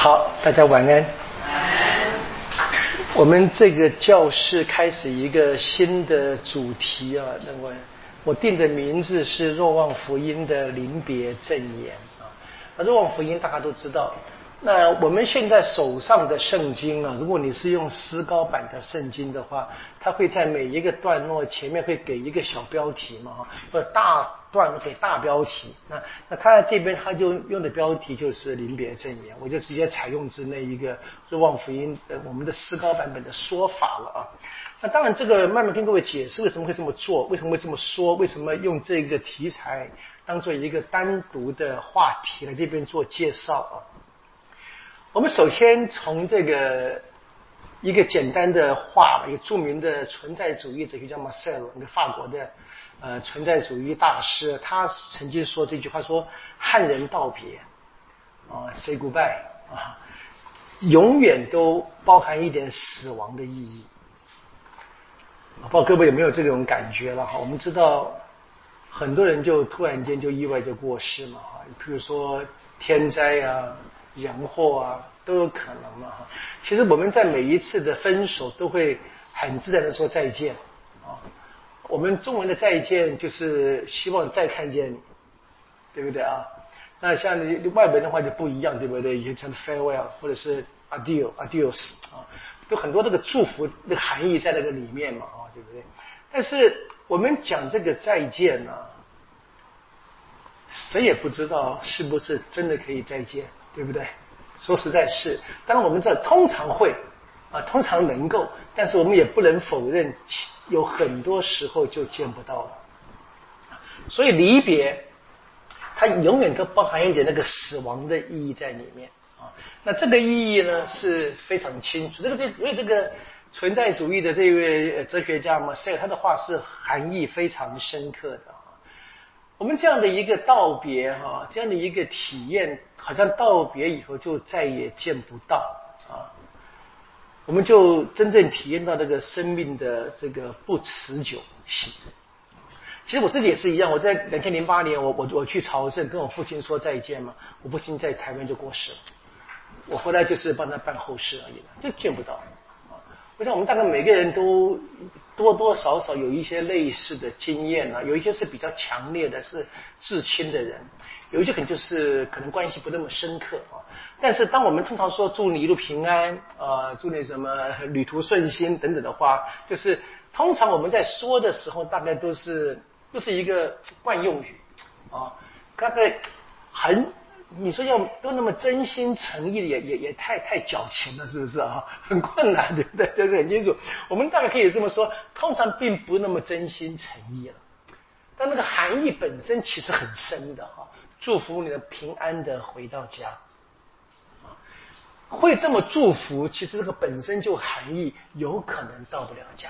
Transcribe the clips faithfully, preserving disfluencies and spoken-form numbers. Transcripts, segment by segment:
好，大家晚安。我们这个教室开始一个新的主题啊，那么我定的名字是若望福音的临别赠言啊。那若望福音大家都知道，那我们现在手上的圣经啊，如果你是用诗高版的圣经的话，它会在每一个段落前面会给一个小标题嘛，或者大段落给大标题。那那他在这边他就用的标题就是临别赠言，我就直接采用之那一个若望福音的我们的诗高版本的说法了啊。那当然这个慢慢跟各位解释为什么会这么做，为什么会这么说，为什么用这个题材当做一个单独的话题来这边做介绍啊。我们首先从这个一个简单的话，一个著名的存在主义哲学家马塞尔，一个法国的呃存在主义大师，他曾经说这句话，说汉人道别啊 say goodbye 啊，永远都包含一点死亡的意义。不知道各位有没有这种感觉了哈？我们知道很多人就突然间就意外就过世嘛，比如说天灾啊、人祸啊，都有可能嘛哈。其实我们在每一次的分手都会很自然的说再见啊。我们中文的再见就是希望再看见你，对不对啊？那像外文的话就不一样，对不对？以前称 farewell 或者是 adieu adios 啊，有很多这个祝福那个含义在那个里面嘛啊，对不对？但是我们讲这个再见呢、啊，谁也不知道是不是真的可以再见，对不对？说实在是，当然我们这通常会啊，通常能够，但是我们也不能否认，有很多时候就见不到了。所以离别，它永远都包含一点那个死亡的意义在里面啊。那这个意义呢是非常清楚。这个这因为这个存在主义的这位哲学家嘛，所以他的话是含义非常深刻的。我们这样的一个道别哈，这样的一个体验，好像道别以后就再也见不到啊，我们就真正体验到这个生命的这个不持久性。其实我自己也是一样，我在二零零八年我我我去朝圣，跟我父亲说再见嘛，我父亲在台湾就过世了，我回来就是帮他办后事而已了，就见不到。我想我们大概每个人都多多少少有一些类似的经验啊，有一些是比较强烈的，是至亲的人，有一些可能就是可能关系不那么深刻啊。但是当我们通常说祝你一路平安啊、呃，祝你什么旅途顺心等等的话，就是通常我们在说的时候，大概都是都是一个惯用语啊，大概很。你说要都那么真心诚意的也也也太太矫情了，是不是啊？很困难，对不对？这是很清楚。我们大概可以这么说，通常并不那么真心诚意了，但那个含义本身其实很深的哈。祝福你的平安的回到家，会这么祝福，其实这个本身就含义有可能到不了家，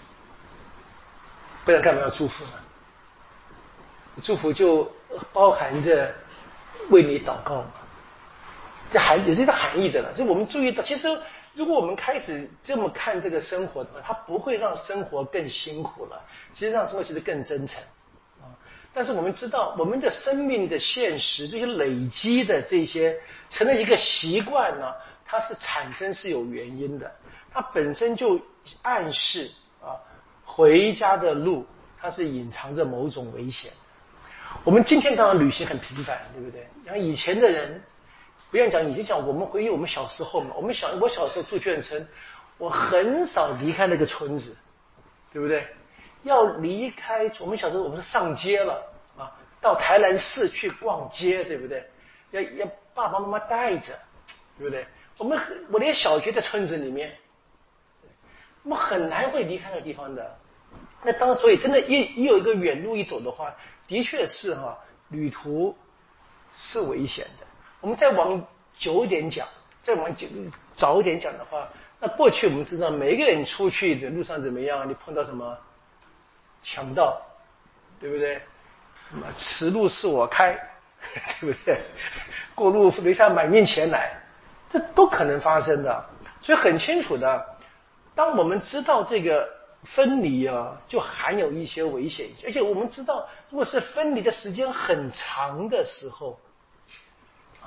不然干嘛要祝福呢？祝福就包含着为你祷告嘛，这含有这个含义的了。所以我们注意到，其实如果我们开始这么看这个生活的话，它不会让生活更辛苦了，其实让生活其实更真诚啊。但是我们知道，我们的生命的现实，这些累积的这些成了一个习惯呢，它是产生是有原因的，它本身就暗示啊，回家的路它是隐藏着某种危险。我们今天当然旅行很频繁，对不对？然后以前的人，不要讲以前讲，我们回忆我们小时候嘛，我们小我小时候住眷村，我很少离开那个村子，对不对？要离开我们小时候，我们是上街了啊，到台南市去逛街，对不对？要要爸爸妈妈带着，对不对？我们我连小学在村子里面，我们很难会离开那个地方的。那当所以真的一一有一个远路一走的话，的确是哈、啊，旅途是危险的。我们再往久一点讲，再往久早一点讲的话，那过去我们知道每个人出去的路上怎么样，你碰到什么强盗，对不对？什么此路是我开，对不对？过路留下买命钱来，这都可能发生的。所以很清楚的，当我们知道这个分离啊，就含有一些危险性，而且我们知道，如果是分离的时间很长的时候，啊，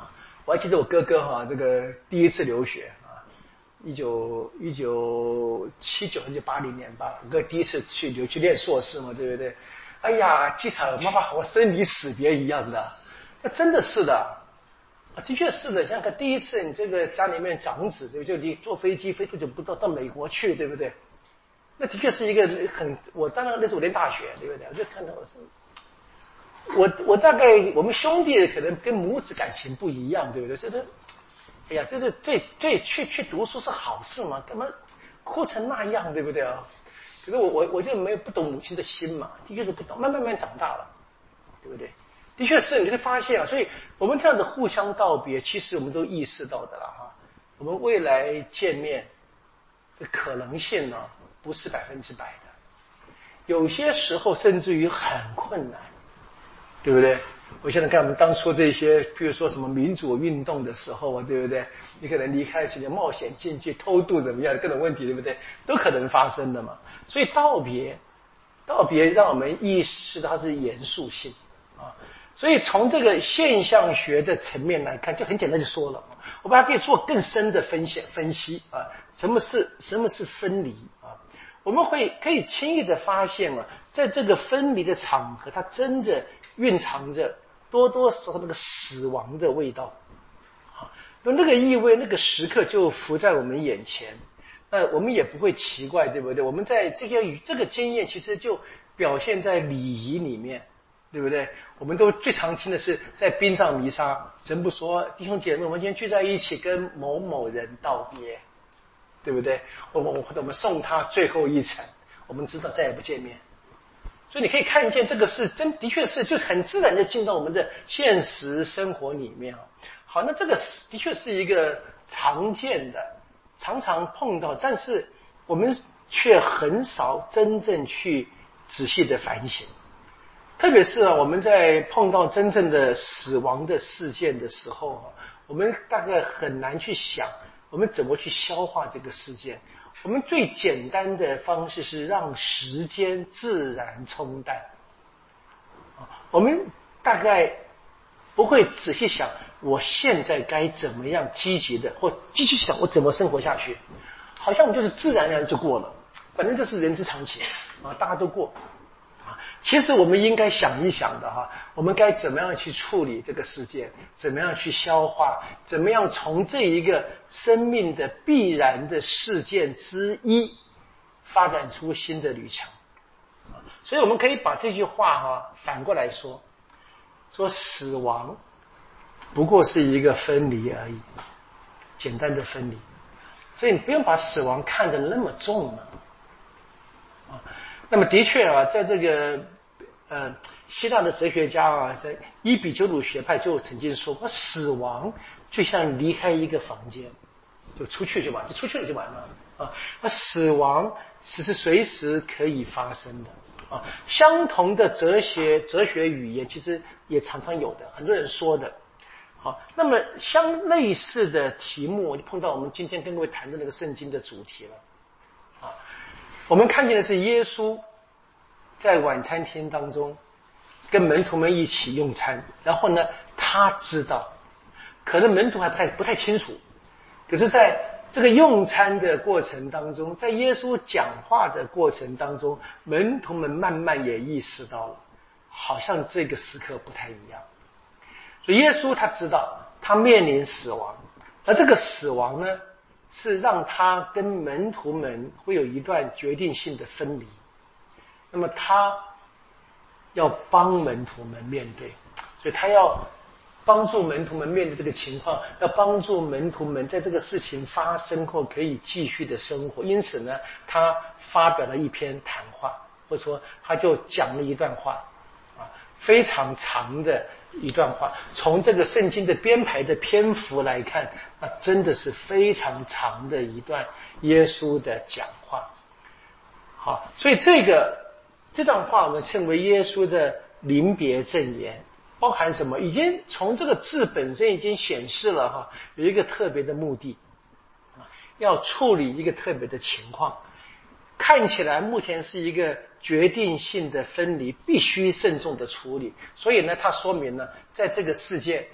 我还记得我哥哥哈，这个第一次留学啊，一九一九七九还是八零年吧，我哥第一次去留去念硕士嘛，对不对？哎呀，机场妈妈和我生离死别一样的，那真的是的，啊，的确是的。像看第一次你这个家里面长子，对不对？就你坐飞机飞多久不到到美国去，对不对？那的确是一个很，我当然那时候我念大学，对不对？我就看到我说。我我大概我们兄弟可能跟母子感情不一样，对不对？觉得，哎呀，这是对对，去去读书是好事嘛？干嘛哭成那样，对不对啊？可是我我我就没有不懂母亲的心嘛，的确是不懂。慢慢慢长大了，对不对？的确是，你会发现啊，所以我们这样的互相道别，其实我们都意识到的了哈。我们未来见面的可能性呢，不是百分之百的，有些时候甚至于很困难。对不对？我现在看我们当初这些，譬如说什么民主运动的时候啊，对不对？你可能离开去冒险进去偷渡怎么样，各种问题，对不对？都可能发生的嘛。所以道别，道别让我们意识到它是严肃性啊。所以从这个现象学的层面来看，就很简单就说了，我们还可以做更深的分析分析啊。什么是什么是分离啊？我们会可以轻易的发现啊，在这个分离的场合，它真的蕴藏着多多少少那个死亡的味道，啊，那个意味，那个时刻就浮在我们眼前，那我们也不会奇怪，对不对？我们在这些与这个经验，其实就表现在礼仪里面，对不对？我们都最常听的是在殡葬弥撒，神父说：“弟兄姐妹，我们今天聚在一起，跟某某人道别。”对不对？我们或者我们送他最后一程，我们知道再也不见面。所以你可以看见这个是真，的确是就很自然就进到我们的现实生活里面。好，那这个的确是一个常见的，常常碰到，但是我们却很少真正去仔细的反省。特别是啊，我们在碰到真正的死亡的事件的时候，我们大概很难去想。我们怎么去消化这个事件？我们最简单的方式是让时间自然冲淡。我们大概不会仔细想，我现在该怎么样积极的，或继续想我怎么生活下去。好像我们就是自然而然就过了，反正这是人之常情啊，大家都过。其实我们应该想一想的哈，我们该怎么样去处理这个事件，怎么样去消化，怎么样从这一个生命的必然的事件之一发展出新的旅程。所以我们可以把这句话哈反过来说，说死亡不过是一个分离而已，简单的分离。所以你不用把死亡看得那么重了啊。那么的确啊，在这个呃希腊的哲学家啊，在伊比鸠鲁学派就曾经说过，死亡就像离开一个房间，就出去就完，就出去了就完了啊。那死亡只是随时可以发生的啊。相同的哲学哲学语言其实也常常有的，很多人说的。好，那么相类似的题目，我就碰到我们今天跟各位谈的那个圣经的主题了啊。我们看见的是耶稣在晚餐厅当中跟门徒们一起用餐，然后呢，他知道，可能门徒还不太不太清楚，可是在这个用餐的过程当中，在耶稣讲话的过程当中，门徒们慢慢也意识到了，好像这个时刻不太一样。所以耶稣他知道他面临死亡，而这个死亡呢，是让他跟门徒们会有一段决定性的分离。那么他要帮门徒们面对，所以他要帮助门徒们面对这个情况，要帮助门徒们在这个事情发生后可以继续的生活。因此呢，他发表了一篇谈话，或者说他就讲了一段话啊，非常长的一段话。从这个圣经的编排的篇幅来看，那真的是非常长的一段耶稣的讲话。好，所以这个这段话我们称为耶稣的临别赠言，包含什么？已经从这个字本身已经显示了哈，有一个特别的目的，要处理一个特别的情况，看起来目前是一个决定性的分离，必须慎重的处理。所以呢，它说明了在这个世界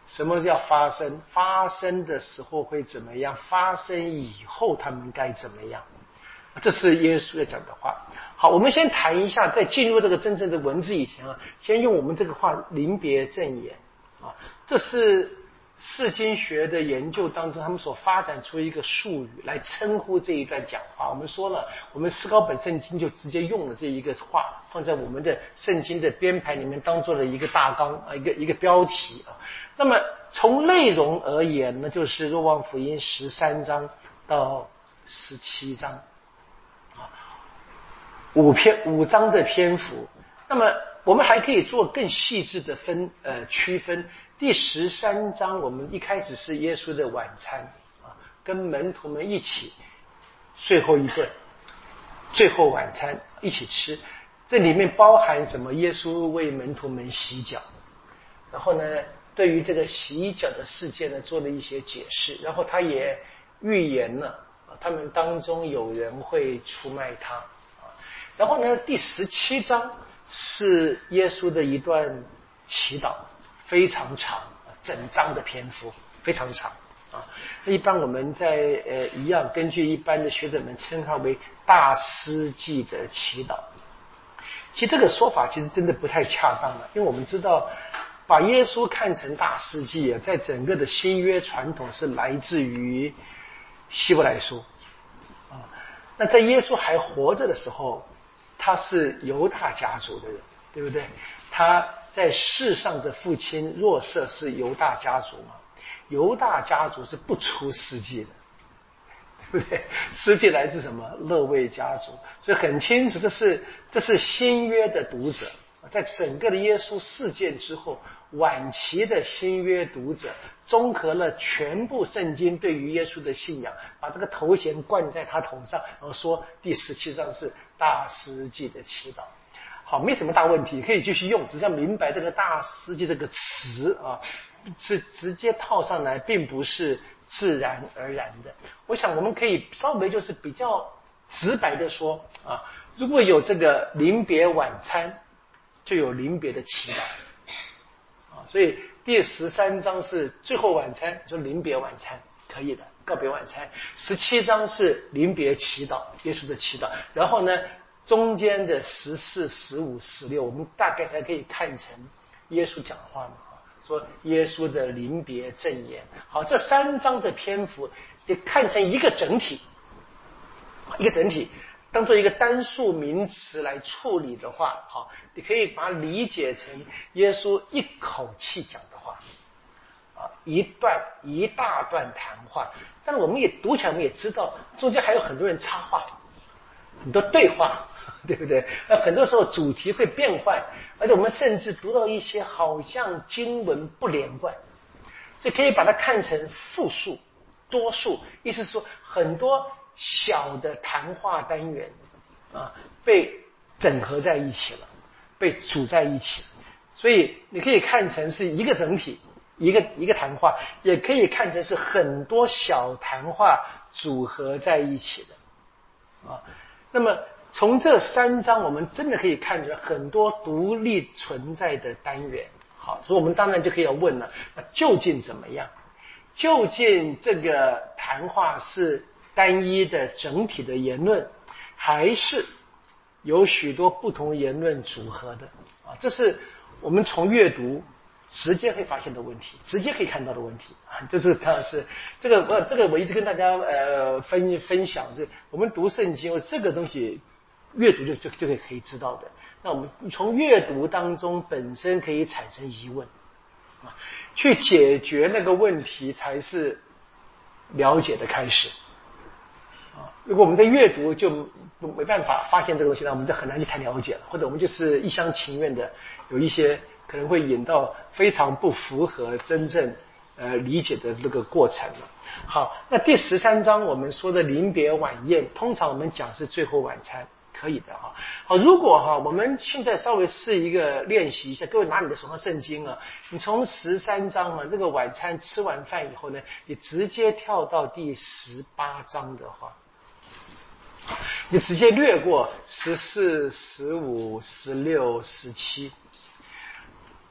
什么叫发生？发生的时候会怎么样？发生以后他们该怎么样？这是耶稣要讲的话。好，我们先谈一下，在进入这个真正的文字以前啊，先用我们这个话临别赠言啊，这是释经学的研究当中，他们所发展出一个术语来称呼这一段讲话。我们说了，我们思高本圣经就直接用了这一个话放在我们的圣经的编排里面，当做了一个大纲啊，一个一个标题啊。那么从内容而言呢，就是若望福音十三章到十七章啊，五篇五章的篇幅。那么我们还可以做更细致的分呃区分。第十三章我们一开始是耶稣的晚餐啊，跟门徒们一起最后一顿，最后晚餐一起吃。这里面包含什么？耶稣为门徒们洗脚，然后呢，对于这个洗脚的事件呢，做了一些解释，然后他也预言了啊，他们当中有人会出卖他啊。然后呢，第十七章是耶稣的一段祈祷，非常长，整章的篇幅非常长啊。一般我们在呃一样，根据一般的学者们称它为大司祭的祈祷。其实这个说法其实真的不太恰当了，因为我们知道，把耶稣看成大司祭啊，在整个的新约传统是来自于希伯来书啊。那在耶稣还活着的时候，他是犹大家族的人，对不对？他在世上的父亲若瑟是犹大家族嘛，犹大家族是不出司祭的，对不对？司祭来自什么？勒卫家族，所以很清楚，这是这是新约的读者，在整个的耶稣事件之后，晚期的新约读者综合了全部圣经对于耶稣的信仰，把这个头衔冠在他头上，然后说第十七章是大司祭的祈祷。好，没什么大问题，可以继续用，只是要明白这个大司祭这个词啊，是直接套上来，并不是自然而然的。我想我们可以稍微就是比较直白的说啊，如果有这个临别晚餐，就有临别的祈祷啊。所以第十三章是最后晚餐，就临别晚餐，可以的，告别晚餐。十七章是临别祈祷，耶稣的祈祷。然后呢，中间的十四、十五、十六，我们大概才可以看成耶稣讲话嘛。说耶稣的临别赠言。好，这三章的篇幅也看成一个整体，一个整体当做一个单数名词来处理的话，好，你可以把它理解成耶稣一口气讲的话啊，一段一大段谈话。但是我们也读起来，我们也知道中间还有很多人插话，很多对话，对不对？那很多时候主题会变换，而且我们甚至读到一些好像经文不连贯，所以可以把它看成复数、多数，意思是说很多小的谈话单元啊被整合在一起了，被组在一起，所以你可以看成是一个整体，一个一个谈话，也可以看成是很多小谈话组合在一起的啊。那么从这三章我们真的可以看出来很多独立存在的单元。好，所以我们当然就可以要问了，那究竟怎么样？究竟这个谈话是单一的整体的言论，还是有许多不同言论组合的啊？这是我们从阅读直接会发现的问题，直接可以看到的问题啊！这是当然是这个呃，这个我一直跟大家呃分分享，这我们读圣经这个东西，阅读就就就可以可以知道的。那我们从阅读当中本身可以产生疑问啊，去解决那个问题才是了解的开始啊。如果我们在阅读就没办法发现这个东西，那我们就很难去谈了解了，或者我们就是一厢情愿的有一些可能会引到非常不符合真正呃理解的这个过程了。好，那第十三章我们说的临别晚宴，通常我们讲是最后晚餐，可以的哈。好，如果哈我们现在稍微试一个练习一下，各位拿你的手上圣经啊，你从十三章嘛，这个晚餐吃完饭以后呢，你直接跳到第十八章的话，你直接略过十四、十五、十六、十七。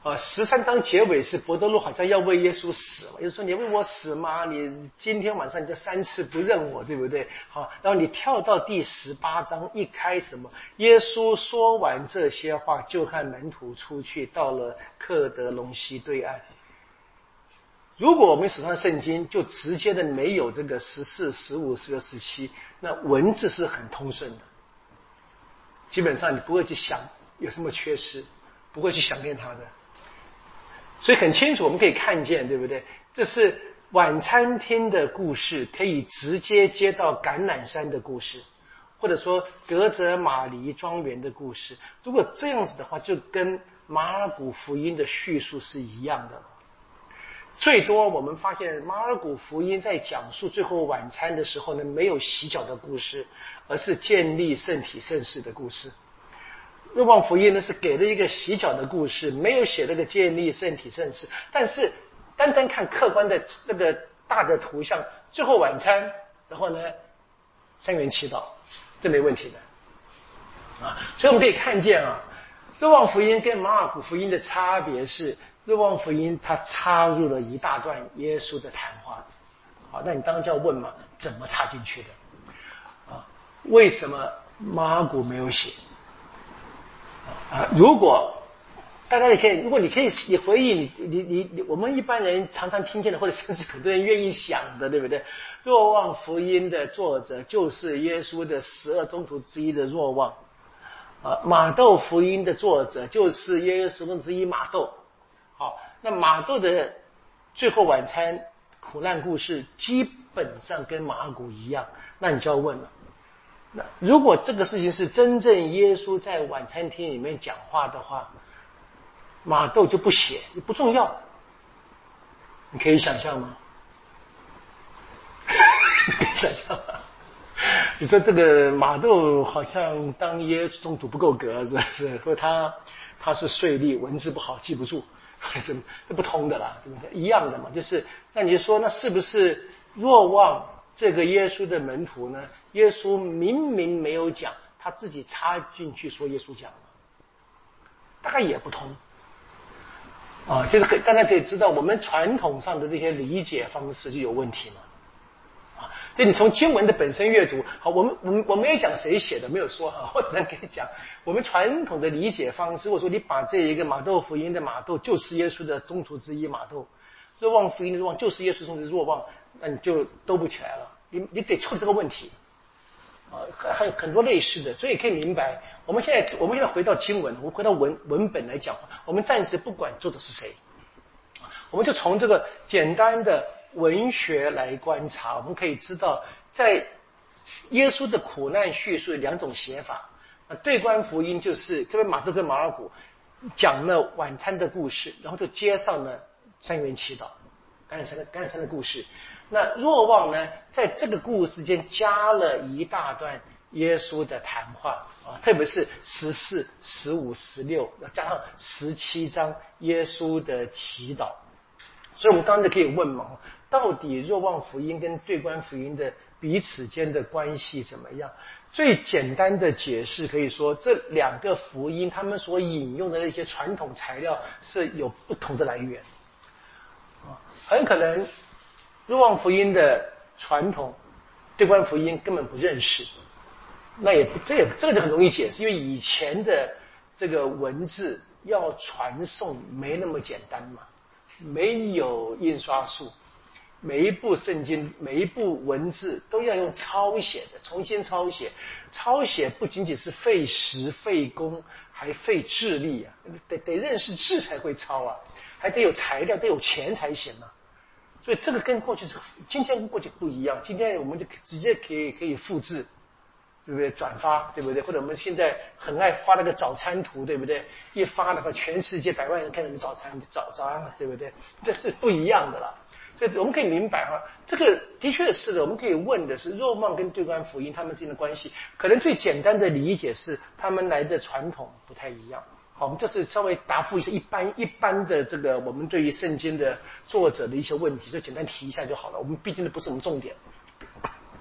啊，十三章结尾是伯多禄好像要为耶稣死嘛，耶稣说你为我死吗？你今天晚上你就三次不认我，对不对？好，然后你跳到第十八章一开始嘛，耶稣说完这些话，就和门徒出去，到了克德隆西对岸。如果我们手上圣经就直接的没有这个十四、十五、十六、十七，那文字是很通顺的，基本上你不会去想有什么缺失，不会去想念它的。所以很清楚，我们可以看见，对不对？这是晚餐厅的故事，可以直接接到橄榄山的故事，或者说格泽马黎庄园的故事。如果这样子的话，就跟马尔谷福音的叙述是一样的了。最多我们发现马尔谷福音在讲述最后晚餐的时候呢，没有洗脚的故事，而是建立圣体圣事的故事。若望福音呢是给了一个洗脚的故事，没有写那个建立圣体圣事，但是单单看客观的这个大的图像，最后晚餐，然后呢三元祈祷，这没问题的啊。所以我们可以看见啊，若望福音跟马尔谷福音的差别是，若望福音它插入了一大段耶稣的谈话。好，那你当然就要问嘛，怎么插进去的啊？为什么马尔谷没有写啊？如果大家也可以，如果你可以也回忆你你你你，我们一般人常常听见的，或者甚至很多人愿意想的，对不对？若望福音的作者就是耶稣的十二宗徒之一的若望，啊，马窦福音的作者就是耶稣十宗徒之一马窦。好，那马窦的最后晚餐苦难故事基本上跟马尔谷一样，那你就要问了，那如果这个事情是真正耶稣在晚餐厅里面讲话的话，马窦就不写，不重要，你可以想象吗？你可以想象吗？你说这个马窦好像当耶稣宗徒不够格，是不是？说他他是税吏，文字不好记不住，这这不通的啦，对不对？一样的嘛，就是那你就说，那是不是若望这个耶稣的门徒呢？耶稣明明没有讲，他自己插进去说耶稣讲了，大概也不通啊。就是可大家可以知道，我们传统上的这些理解方式就有问题嘛。就你从经文的本身阅读，好，我们我们我没有讲谁写的，没有说哈，我只能跟你讲，我们传统的理解方式。我说你把这一个马窦福音的马窦就是耶稣的宗徒之一马窦，若望福音的若望就是耶稣宗徒的若望，那你就兜不起来了，你你得处理这个问题啊，还有很多类似的，所以可以明白，我们现在我们现在回到经文，我们回到文文本来讲话，我们暂时不管作者是谁，我们就从这个简单的文学来观察，我们可以知道，在耶稣的苦难叙述有两种写法。那对观福音就是特别马窦跟马尔谷讲了晚餐的故事，然后就接上了三元祈祷、橄榄山的橄榄山的故事。那若望呢，在这个故事间加了一大段耶稣的谈话啊，特别是十四、十五、十六，加上十七章耶稣的祈祷。所以我们刚才可以问嘛，到底若望福音跟对观福音的彼此间的关系怎么样？最简单的解释可以说，这两个福音他们所引用的那些传统材料是有不同的来源啊，很可能若望福音的传统对观福音根本不认识，那也不这也这个就很容易解释，因为以前的这个文字要传送没那么简单嘛。没有印刷术，每一部圣经每一部文字都要用抄写的，重新抄写。抄写不仅仅是费时费工，还费智力啊，得得认识字才会抄啊，还得有材料，得有钱才行啊。所以这个跟过去是今天跟过去不一样，今天我们就直接可以可以复制，对不对？转发，对不对？或者我们现在很爱发那个早餐图，对不对？一发的话，全世界百万人看到你早餐早早安了，对不对？这是不一样的啦。所以我们可以明白哈，这个的确是的。我们可以问的是，若望跟对观福音他们之间的关系，可能最简单的理解是他们来的传统不太一样。好，我们就是稍微答复一下一般一般的这个我们对于圣经的作者的一些问题，就简单提一下就好了。我们毕竟的不是我们重点。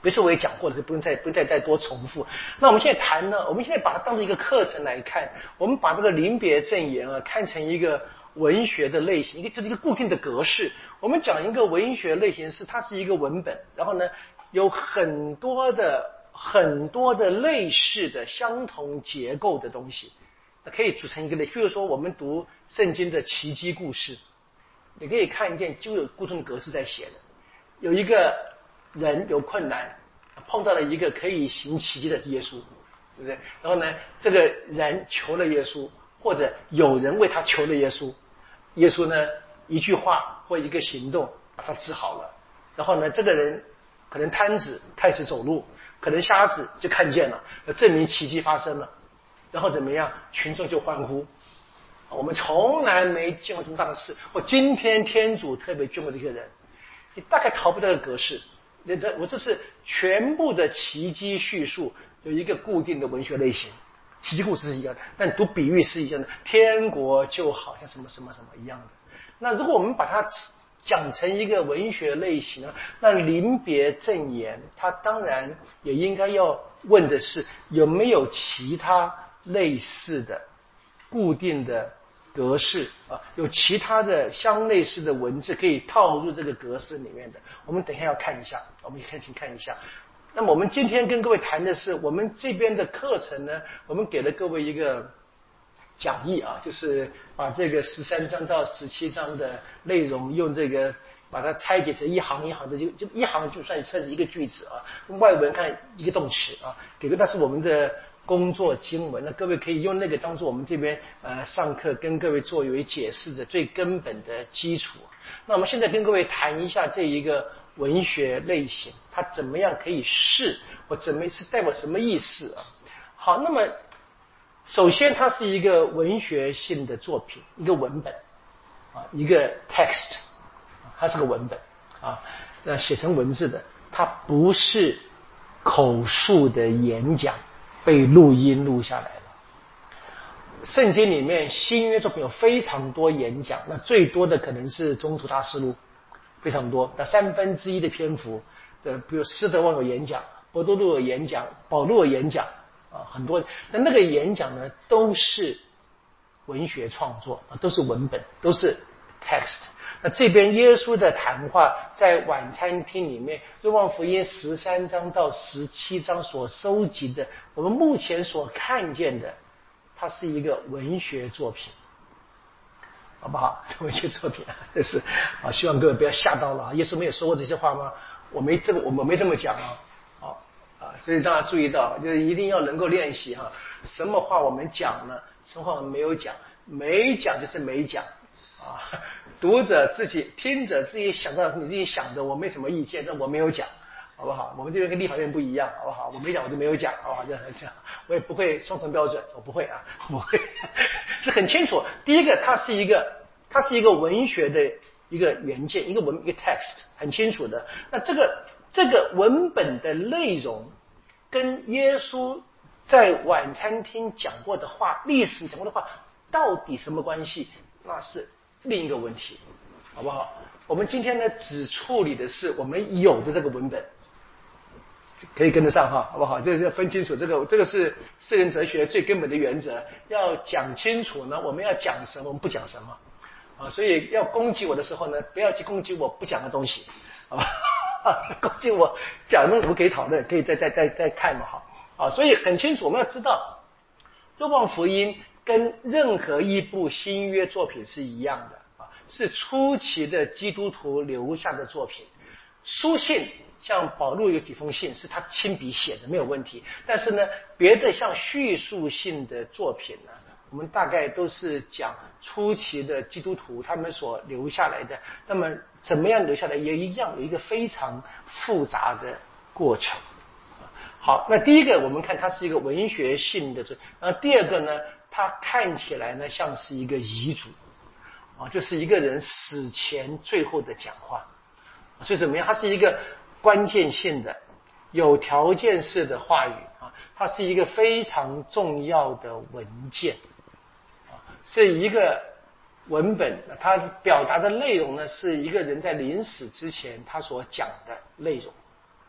比如说我也讲过了，就不用再不用再再多重复。那我们现在谈呢，我们现在把它当成一个课程来看，我们把这个临别赠言啊看成一个文学的类型，一个就是一个固定的格式。我们讲一个文学类型是它是一个文本，然后呢有很多的很多的类似的相同结构的东西，那可以组成一个类。比如说我们读圣经的奇迹故事，你可以看见就有固定的格式在写的。有一个人有困难，碰到了一个可以行奇迹的耶稣，对不对？然后呢，这个人求了耶稣，或者有人为他求了耶稣，耶稣呢一句话或一个行动把他治好了。然后呢，这个人可能瘫子开始走路，可能瞎子就看见了，证明奇迹发生了。然后怎么样？群众就欢呼。我们从来没见过这么大的事，或今天天主特别眷顾这些人。你大概逃不掉的格式，我这是全部的奇迹叙述有一个固定的文学类型，奇迹故事是一样的，但读比喻是一样的，天国就好像什么什么什么一样的。那如果我们把它讲成一个文学类型，那临别赠言它当然也应该要问的是有没有其他类似的固定的格式啊，有其他的相类似的文字可以套入这个格式里面的，我们等一下要看一下，我们先看一下。那么我们今天跟各位谈的是我们这边的课程呢，我们给了各位一个讲义啊，就是把这个十三章到十七章的内容用这个把它拆解成一行一行的，就就一行就算算是一个句子啊，外文看一个动词啊，给个那是我们的工作经文，那各位可以用那个当做我们这边呃上课跟各位做为解释的最根本的基础。那我们现在跟各位谈一下这一个文学类型，它怎么样可以是或怎么是代表什么意思啊？好，那么首先它是一个文学性的作品，一个文本啊，一个 text， 它是个文本啊，那写成文字的，它不是口述的演讲。被录音录下来了。圣经里面新约作品有非常多演讲，那最多的可能是宗徒大事录，非常多，那三分之一的篇幅，这比如施德旺有演讲，伯多禄有演讲，保罗有演讲啊，很多。但那个演讲呢，都是文学创作，都是文本，都是 text。那这边耶稣的谈话在晚餐厅里面，若望福音十三章到十七章所收集的，我们目前所看见的，它是一个文学作品，好不好？文学作品，这是啊，希望各位不要吓到了。耶稣没有说过这些话吗？我没这个，我们没这么讲啊，好啊，所以大家注意到，就是一定要能够练习哈、啊，什么话我们讲呢？什么话我们没有讲？没讲就是没讲。啊，读者自己听着自己想到你自己想的，我没什么意见，但我没有讲，好不好？我们这边跟立法院不一样，好不好？我没讲我就没有讲，好不好？这样这样，我也不会双重标准，我不会啊，不会，是很清楚。第一个，它是一个，它是一个文学的一个原件，一个文一个 text， 很清楚的。那这个这个文本的内容，跟耶稣在晚餐厅讲过的话，历史讲过的话，到底什么关系？那是另一个问题，好不好？我们今天呢，只处理的是我们有的这个文本，可以跟得上哈，好不好？这个要分清楚，这个这个是私人哲学最根本的原则，要讲清楚呢，我们要讲什么，我们不讲什么啊。所以要攻击我的时候呢，不要去攻击我不讲的东西，好吧？攻击我讲的，我们可以讨论，可以再再再再看嘛，好啊。所以很清楚，我们要知道，若望福音跟任何一部新约作品是一样的啊，是初期的基督徒留下的作品。书信像保罗有几封信是他亲笔写的，没有问题。但是呢，别的像叙述性的作品呢，我们大概都是讲初期的基督徒他们所留下来的。那么怎么样留下来，也一样有一个非常复杂的过程。好，那第一个我们看它是一个文学性的，然后第二个呢，它看起来呢像是一个遗嘱啊，就是一个人死前最后的讲话。所以怎么样？它是一个关键性的、有条件式的话语啊，它是一个非常重要的文件啊，是一个文本，它表达的内容呢，是一个人在临死之前他所讲的内容。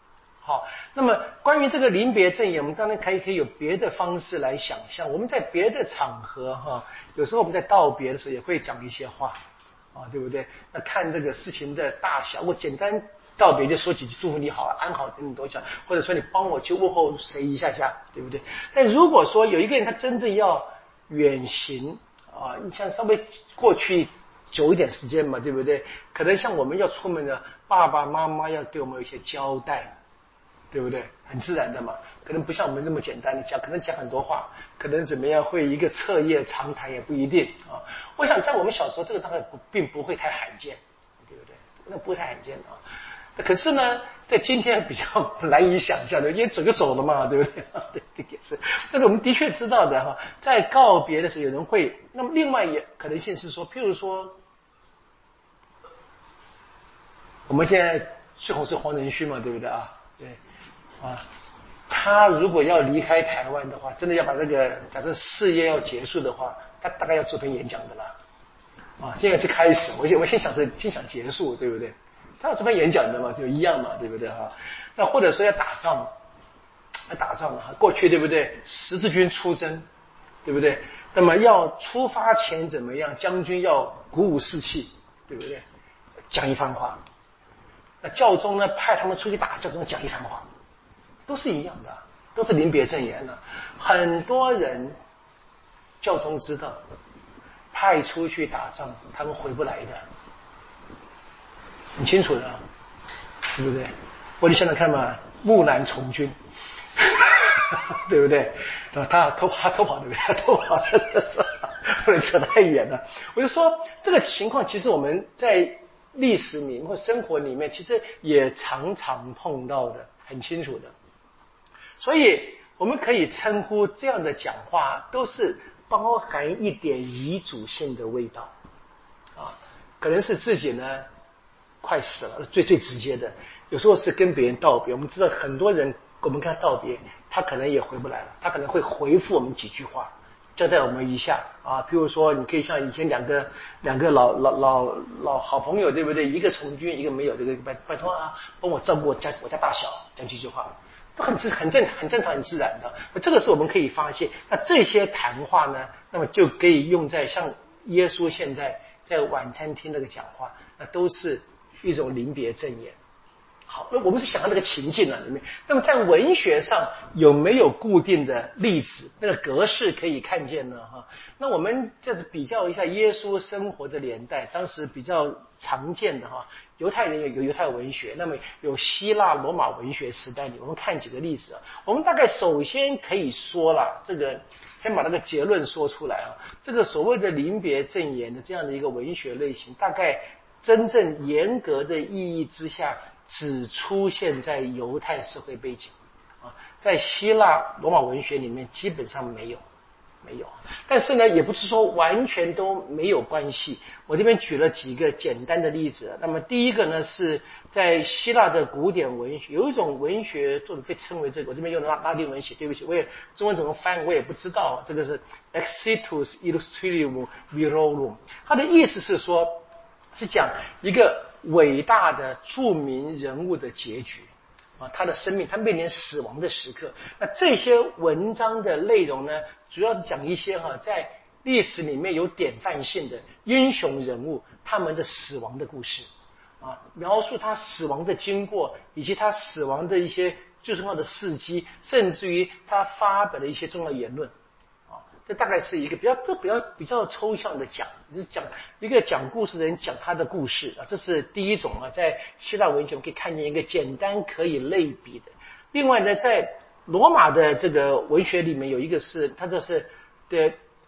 好，那么关于这个临别赠言，我们当然可以可以有别的方式来想象。我们在别的场合哈，有时候我们在道别的时候也会讲一些话啊，对不对？那看这个事情的大小，我简单道别就说几句祝福你好安好等等都讲，或者说你帮我去问候谁一下下，对不对？但如果说有一个人他真正要远行啊，你像稍微过去久一点时间嘛，对不对？可能像我们要出门的爸爸妈妈要对我们有一些交代。对不对？很自然的嘛，可能不像我们那么简单的讲，可能讲很多话，可能怎么样会一个彻夜长谈也不一定啊。我想在我们小时候，这个大概不并不会太罕见，对不对？那不会太罕见啊。可是呢，在今天比较难以想象的，因为走就走了嘛，对不对？对，这也是。但是我们的确知道的哈，在告别的时候，有人会，那么另外也可能性是说，譬如说，我们现在最红是黄仁勋嘛，对不对啊？对。啊，他如果要离开台湾的话，真的要把这个假设事业要结束的话，他大概要做篇演讲的啦。啊，现在是开始，我先我先想着先想结束，对不对？他要这篇演讲的嘛，就一样嘛，对不对哈？那或者说要打仗，要打仗的哈，过去对不对？十字军出征，对不对？那么要出发前怎么样？将军要鼓舞士气，对不对？讲一番话。那教宗呢，派他们出去打，教宗讲一番话。都是一样的，都是临别赠言了。很多人教宗知道，派出去打仗，他们回不来的，很清楚的，对不对？我就想想看嘛，木兰从军，对不对？他偷他偷跑对不对？他偷跑，不能扯太远了。我就说这个情况，其实我们在历史里面或生活里面，其实也常常碰到的，很清楚的。所以我们可以称呼这样的讲话都是包含一点遗嘱性的味道啊，可能是自己呢快死了，最最直接的。有时候是跟别人道别，我们知道很多人我们跟他道别，他可能也回不来了，他可能会回复我们几句话，交代我们一下啊。譬如说，你可以像以前两个两个老老老老好朋友，对不对？一个从军，一个没有，这个拜拜托啊，帮我照顾我家我家大小，讲几句话。都很自很正很正常很自然的，这个是我们可以发现。那这些谈话呢，那么就可以用在像耶稣现在在晚餐厅那个讲话，那都是一种临别赠言。好，那我们是想到那个情境啊里面。那么在文学上有没有固定的例子？那个格式可以看见呢？哈，那我们这是比较一下耶稣生活的年代，当时比较常见的哈。犹太人有有犹太文学，那么有希腊罗马文学时代里，我们看几个例子啊。我们大概首先可以说了，这个先把那个结论说出来啊。这个所谓的临别赠言的这样的一个文学类型，大概真正严格的意义之下，只出现在犹太社会背景啊，在希腊罗马文学里面基本上没有。没有，但是呢，也不是说完全都没有关系。我这边举了几个简单的例子。那么第一个呢，是在希腊的古典文学，有一种文学作品被称为这个，我这边用拉拉丁文写，对不起，我也中文怎么翻我也不知道。这个是 Exitus Illustrium Virorum， 它的意思是说，是讲一个伟大的著名人物的结局。啊，他的生命，他面临死亡的时刻。那这些文章的内容呢，主要是讲一些哈，在历史里面有典范性的英雄人物他们的死亡的故事，啊，描述他死亡的经过，以及他死亡的一些最重要的事迹，甚至于他发表的一些重要言论。这大概是一个比较比较比较抽象的讲，就是讲一个讲故事的人讲他的故事啊，这是第一种啊，在希腊文学我们可以看见一个简单可以类比的。另外呢，在罗马的这个文学里面有一个是，它这是 the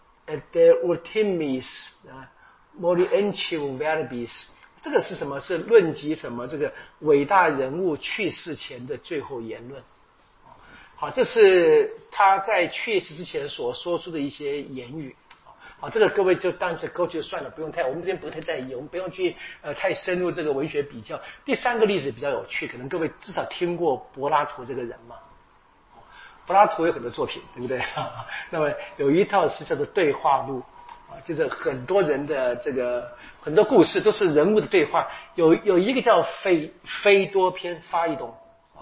the ultimis 啊 morientium verbis， 这个是什么？是论及什么？这个伟大人物去世前的最后言论。好，这是他在去世之前所说出的一些言语。好，这个各位就当是勾就算了，不用太，我们这边不太在意，我们不用去呃太深入这个文学比较。第三个例子比较有趣，可能各位至少听过柏拉图这个人嘛。柏拉图有很多作品，对不对？那么有一套是叫做对话录啊，就是很多人的这个很多故事都是人物的对话。有有一个叫斐斐多篇发一懂。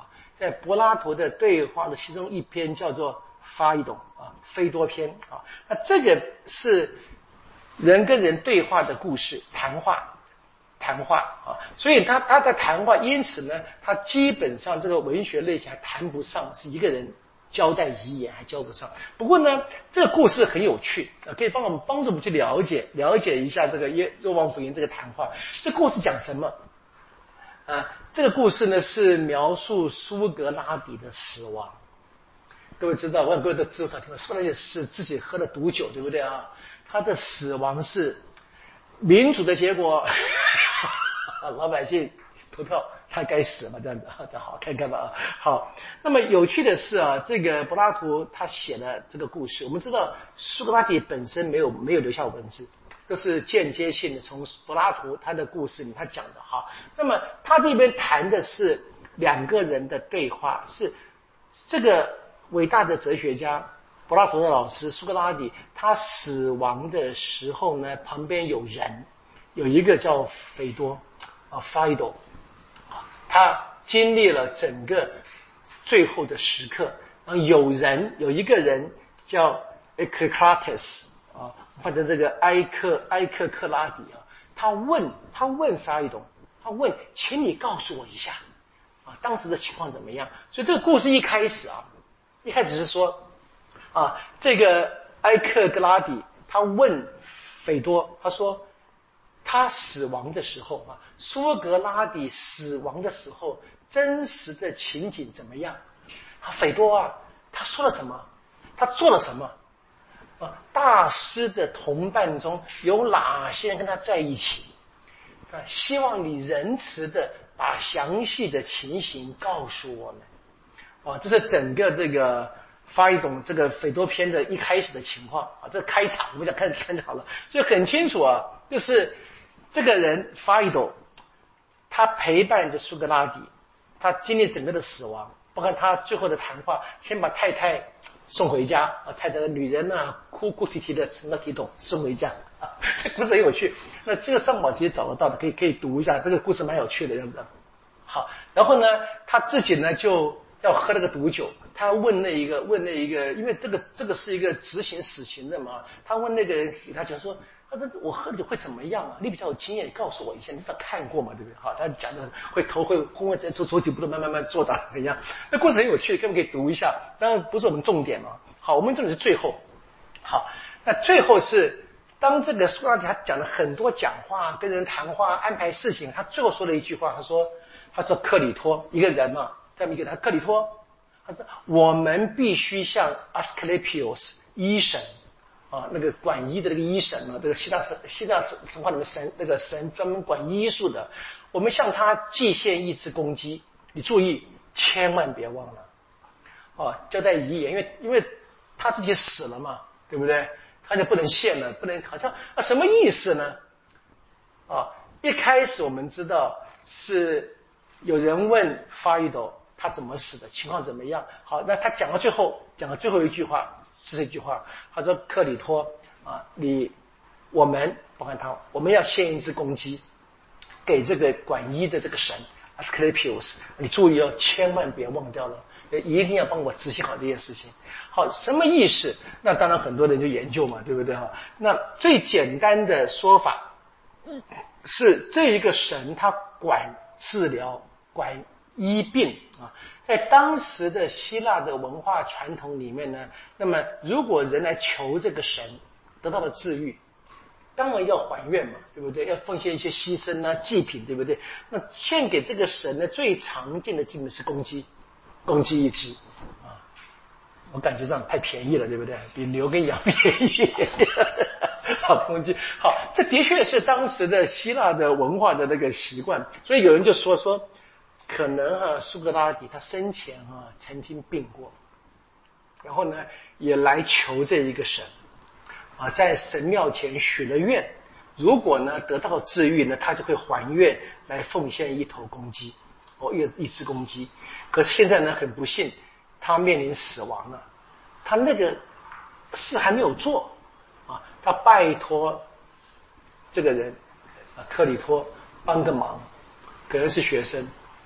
在柏拉图的对话的其中一篇叫做发一懂啊，菲多篇啊。那这个是人跟人对话的故事，谈话。谈话啊，所以他他的谈话，因此呢，他基本上这个文学类型还谈不上是一个人交代遗言，还交不上。不过呢，这个故事很有趣啊，可以帮我们帮助我们去了解了解一下这个耶若望福音这个谈话。这故事讲什么？啊，这个故事呢是描述苏格拉底的死亡。各位知道，我想各位都知道，苏格拉底是自己喝了毒酒，对不对啊？他的死亡是民主的结果。老百姓投票，他该死了嘛？这样子，好看看吧。好，那么有趣的是啊，这个柏拉图他写了这个故事。我们知道苏格拉底本身没有没有留下文字，都是间接性的从柏拉图他的故事里他讲的哈。那么他这边谈的是两个人的对话，是这个伟大的哲学家柏拉图的老师苏格拉底，他死亡的时候呢，旁边有人，有一个叫斐多。啊 ，Phaedo， 他经历了整个最后的时刻。然后有人有一个人叫 Echecrates 啊，或者这个埃克埃克克拉底啊，他问他问 Phaedo， 他问，请你告诉我一下啊，当时的情况怎么样？所以这个故事一开始啊，一开始是说啊，这个埃克克拉底他问斐多，他说。他死亡的时候啊，苏格拉底死亡的时候，真实的情景怎么样？啊，斐多啊，他说了什么？他做了什么？啊，大师的同伴中有哪些人跟他在一起？啊，希望你仁慈的把详细的情形告诉我们。啊，这是整个这个发一懂这个斐多篇的一开始的情况啊，这开场我们讲开始看就好了，所以很清楚啊，就是。这个人发一斗，他陪伴着苏格拉底，他经历整个的死亡，包括他最后的谈话，先把太太送回家啊，太太的女人呢、啊、哭哭啼啼的成了体统送回家啊，这故事很有趣。那这个上网其实找得到的，可以可以读一下，这个故事蛮有趣的样子。好，然后呢，他自己呢就要喝那个毒酒，他问那一个问那一个，因为这个这个是一个执行死刑的嘛，他问那个人，他讲说。他说我喝了酒会怎么样啊？你比较有经验，你告诉我一下，你至少看过嘛，对不对？好，他讲的会头会昏昏，再走走几步都慢慢慢做到怎样？那故事很有趣，可不可以读一下？当然不是我们重点嘛。好，我们重点是最后。好，那最后是当这个苏格拉底他讲了很多讲话，跟人谈话，安排事情，他最后说了一句话，他说：“他说克里托一个人嘛，这么一个他克里托，他说我们必须向 Asclepios 医神。”啊，那个管医的那个医神啊，这个希腊希腊神话里面神那个神专门管医术的，我们向他祭献一次公鸡，你注意，千万别忘了，哦，交代遗言，因为因为他自己死了嘛，对不对？他就不能献了，不能好像啊，什么意思呢？啊，一开始我们知道是有人问发一斗他怎么死的，情况怎么样？好，那他讲到最后，讲到最后一句话是这句话，他说克里托啊，你我们包括他，我们要献一只公鸡给这个管医的这个神 Asclepios， 你注意哦，千万别忘掉了，一定要帮我执行好这件事情。好，什么意思？那当然很多人就研究嘛，对不对哈？那最简单的说法是这一个神他管治疗管医病啊，在当时的希腊的文化传统里面呢，那么如果人来求这个神得到了治愈，当然要还愿嘛，对不对？要奉献一些牺牲啊祭品，对不对？那献给这个神呢，最常见的祭品是公鸡，公鸡一只啊，我感觉这样太便宜了，对不对？比牛跟羊便宜。好，公鸡好，这的确是当时的希腊的文化的那个习惯，所以有人就说说。可能啊，苏格拉底他生前啊曾经病过，然后呢也来求这一个神啊，在神庙前许了愿，如果呢得到治愈呢，他就会还愿来奉献一头公鸡，哦，一一只公鸡。可是现在呢很不幸，他面临死亡了，他那个事还没有做啊，他拜托这个人啊克里托帮个忙，可能是学生。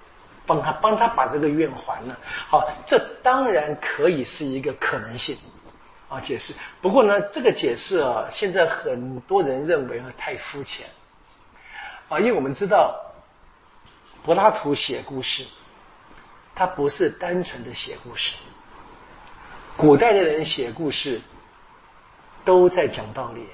帮他帮他把这个愿还了。好，这当然可以是一个可能性啊解释。不过呢，这个解释啊，现在很多人认为啊太肤浅啊，因为我们知道柏拉图写故事，他不是单纯的写故事。古代的人写故事都在讲道理，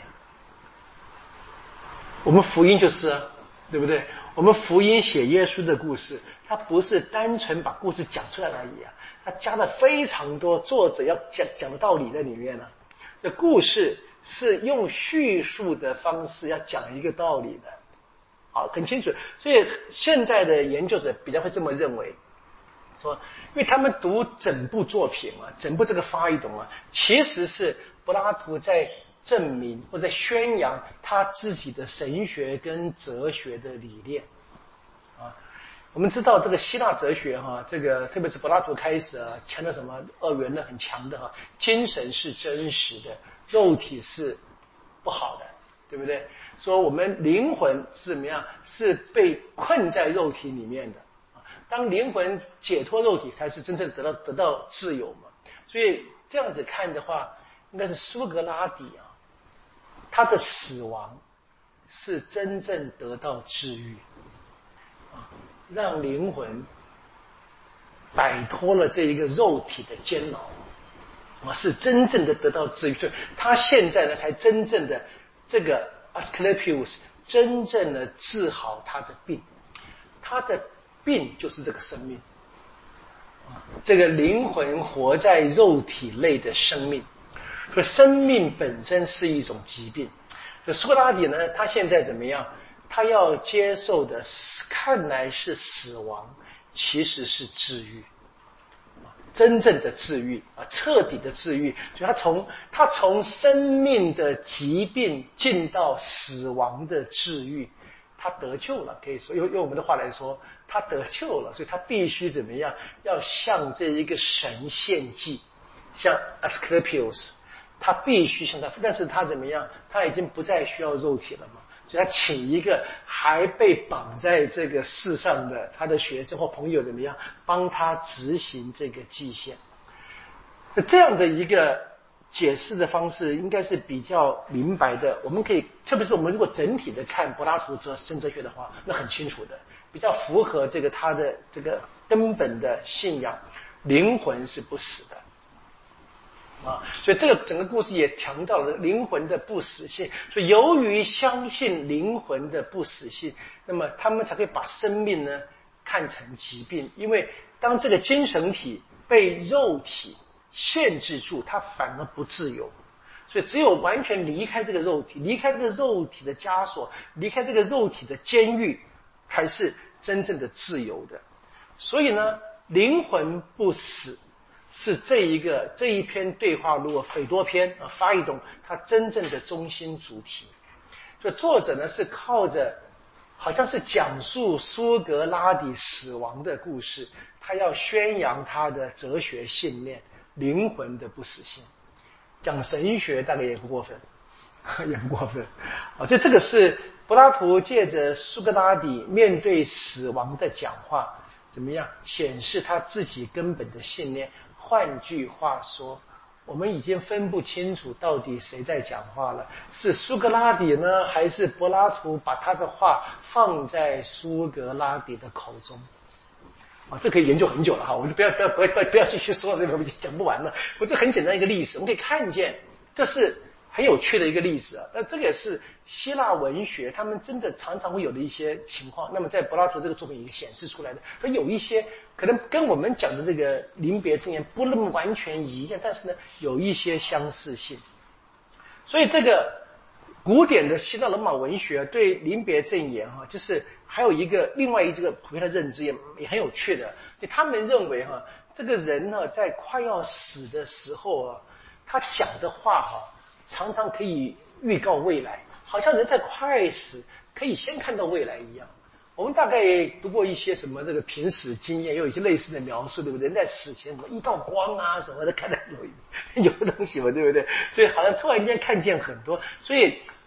我们福音就是啊，对不对？我们福音写耶稣的故事，它不是单纯把故事讲出来而已啊，它加了非常多作者要讲讲的道理在里面呢、啊。这故事是用叙述的方式要讲一个道理的，好，很清楚。所以现在的研究者比较会这么认为，说，因为他们读整部作品啊，整部这个发一懂啊，其实是柏拉图在证明或者宣扬他自己的神学跟哲学的理念啊。我们知道这个希腊哲学哈、啊，这个特别是柏拉图开始啊，强调什么二元的很强的哈、啊，精神是真实的，肉体是不好的，对不对？说我们灵魂是怎么样，是被困在肉体里面的。当灵魂解脱肉体，才是真正得到得到自由嘛。所以这样子看的话，应该是苏格拉底啊，他的死亡是真正得到治愈啊，让灵魂摆脱了这一个肉体的煎熬啊，是真正的得到治愈。所以他现在呢，才真正的这个 Asclepius 真正的治好他的病，他的病就是这个生命，这个灵魂活在肉体内的生命，所以生命本身是一种疾病。所以苏格拉底呢，他现在怎么样？他要接受的看来是死亡，其实是治愈，真正的治愈啊，彻底的治愈。所以他从他从生命的疾病进到死亡的治愈。他得救了，可以说用用我们的话来说，他得救了，所以他必须怎么样？要向这一个神献祭，像 Asclepius， 他必须向他，但是他怎么样？他已经不再需要肉体了嘛，所以他请一个还被绑在这个世上的他的学生或朋友怎么样，帮他执行这个祭献。这样的一个解释的方式应该是比较明白的，我们可以，特别是我们如果整体的看柏拉图哲神哲学的话，那很清楚的，比较符合这个他的这个根本的信仰，灵魂是不死的啊，所以这个整个故事也强调了灵魂的不死性。所以由于相信灵魂的不死性，那么他们才可以把生命呢看成疾病，因为当这个精神体被肉体限制住，它反而不自由。所以只有完全离开这个肉体，离开这个肉体的枷锁，离开这个肉体的监狱，才是真正的自由的。所以呢，灵魂不死是这一个这一篇对话录斐多篇啊发一懂它真正的中心主题。所以作者呢是靠着好像是讲述苏格拉底死亡的故事，他要宣扬他的哲学信念，灵魂的不死性。讲神学大概也不过分，也不过分啊！所以这个是柏拉图借着苏格拉底面对死亡的讲话，怎么样显示他自己根本的信念？换句话说，我们已经分不清楚到底谁在讲话了，是苏格拉底呢，还是柏拉图把他的话放在苏格拉底的口中？啊，这可以研究很久了哈，我们就不要不要不要不要不要继续说了，这个我们讲不完了。我这很简单一个例子，我们可以看见，这是很有趣的一个例子啊。那这个也是希腊文学他们真的常常会有的一些情况。那么在柏拉图这个作品也显示出来的，所以有一些可能跟我们讲的这个临别赠言不那么完全一样，但是呢有一些相似性。所以这个古典的希腊罗马文学对临别赠言哈，就是还有一个另外一个普遍的认知也也很有趣的，就他们认为哈，这个人呢在快要死的时候啊，他讲的话哈，常常可以预告未来，好像人在快死可以先看到未来一样。我们大概读过一些什么这个濒死经验，也有一些类似的描述，对不对？人在死前什么一道光啊什么的，看到有有的东西嘛，对不对？所以好像突然间看见很多，所以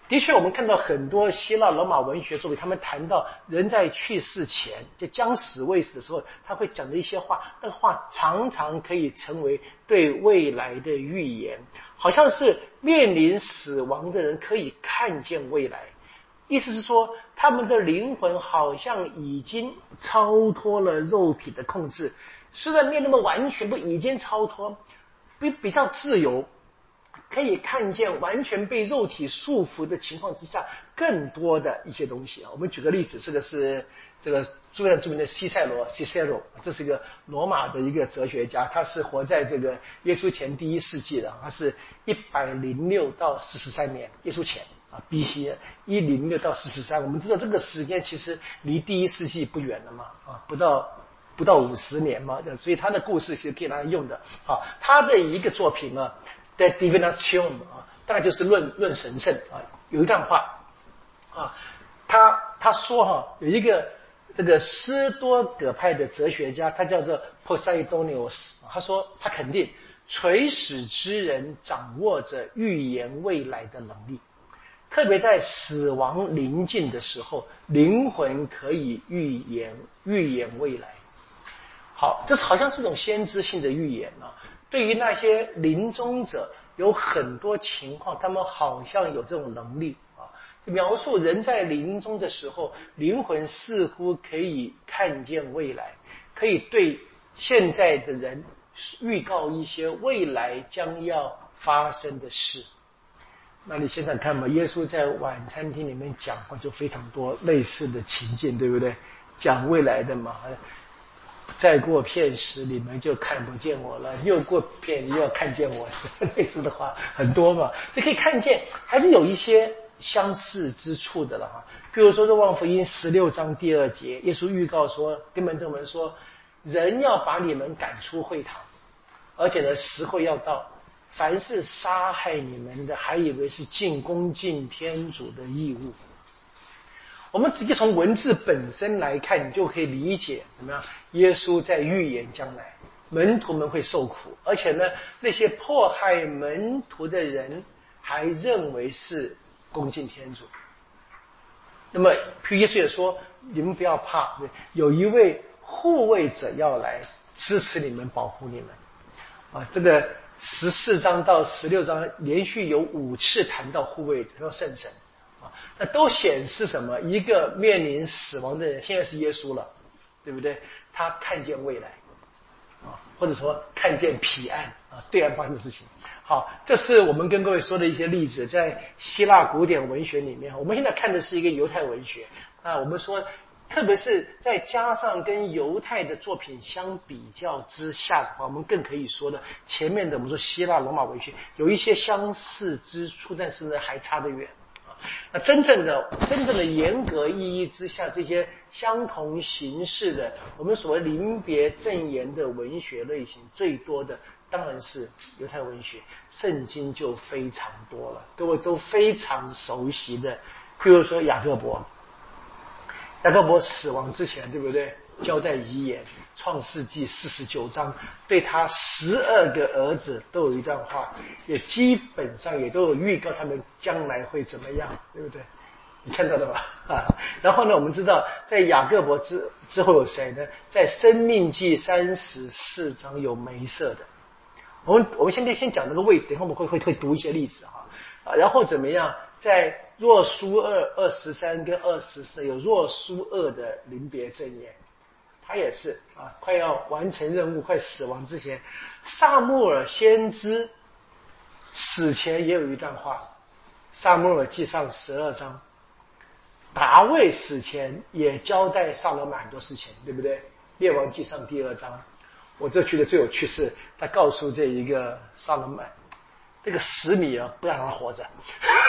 的确，我们看到很多希腊罗马文学作品，他们谈到人在去世前，就将死未死的时候，他会讲的一些话，那个话常常可以成为对未来的预言，好像是面临死亡的人可以看见未来。意思是说，他们的灵魂好像已经超脱了肉体的控制，虽然没有那么完全，不已经超脱，比比较自由。可以看见完全被肉体束缚的情况之下更多的一些东西啊。我们举个例子，这个是这个著名著名的西塞罗 Cicero， 这是一个罗马的一个哲学家，他是活在这个耶稣前第一世纪的，他是一百零六到四十三年，耶稣前啊 B C 一零六到四十三。我们知道这个时间其实离第一世纪不远了嘛，啊，不到不到五十年嘛，所以他的故事是可以拿来用的。好，他的一个作品呢。的 Divination 啊，大概就是论论神圣啊。有一段话啊，他他说哈、啊，有一个这个斯多葛派的哲学家，他叫做 Posidonius， 他说他肯定垂死之人掌握着预言未来的能力，特别在死亡临近的时候，灵魂可以预言预言未来。好，这是好像是一种先知性的预言啊。对于那些临终者，有很多情况，他们好像有这种能力啊。描述人在临终的时候，灵魂似乎可以看见未来，可以对现在的人预告一些未来将要发生的事。那你现在看嘛，耶稣在晚餐厅里面讲话就非常多类似的情境，对不对？讲未来的嘛。再过片时你们就看不见我了，又过片又要看见我，类似的话很多嘛，这可以看见还是有一些相似之处的了哈。比如说《若望福音》十六章第二节，耶稣预告说，跟门徒们说，人要把你们赶出会堂，而且呢时候要到，凡是杀害你们的，还以为是尽恭敬天主的义务。我们直接从文字本身来看，你就可以理解怎么样？耶稣在预言将来门徒们会受苦，而且呢，那些迫害门徒的人还认为是恭敬天主。那么，譬如耶稣也说：“你们不要怕，有一位护卫者要来支持你们，保护你们。”啊，这个十四章到十六章连续有五次谈到护卫者，到圣神。那都显示什么？一个面临死亡的人，现在是耶稣了，对不对？他看见未来啊，或者说看见彼岸啊，对岸发生的事情。好，这是我们跟各位说的一些例子，在希腊古典文学里面，我们现在看的是一个犹太文学啊。我们说，特别是再加上跟犹太的作品相比较之下的话，我们更可以说的，前面的我们说希腊罗马文学有一些相似之处，但是呢还差得远。那真正的真正的严格意义之下，这些相同形式的我们所谓临别赠言的文学类型最多的当然是犹太文学，圣经就非常多了，各位都非常熟悉的，譬如说雅各伯，雅各伯死亡之前，对不对？交代遗言，创世纪四十九章对他十二个儿子都有一段话，也基本上也都有预告他们将来会怎么样，对不对？你看到了吧？啊，然后呢，我们知道在雅各伯之之后有谁呢？在生命记三十四章有梅瑟的。我们我们现在先讲这个位置，等一下我们会会会读一些例子哈。啊，然后怎么样？在若书二二十三跟二十四有若书二的临别赠言。他也是啊，快要完成任务、快死亡之前，撒母耳先知死前也有一段话，撒母耳记上十二章，大卫死前也交代撒罗满很多事情，对不对？列王记上第二章，我这觉得最有趣是，他告诉这一个撒罗满，那个十米啊，不让他活着，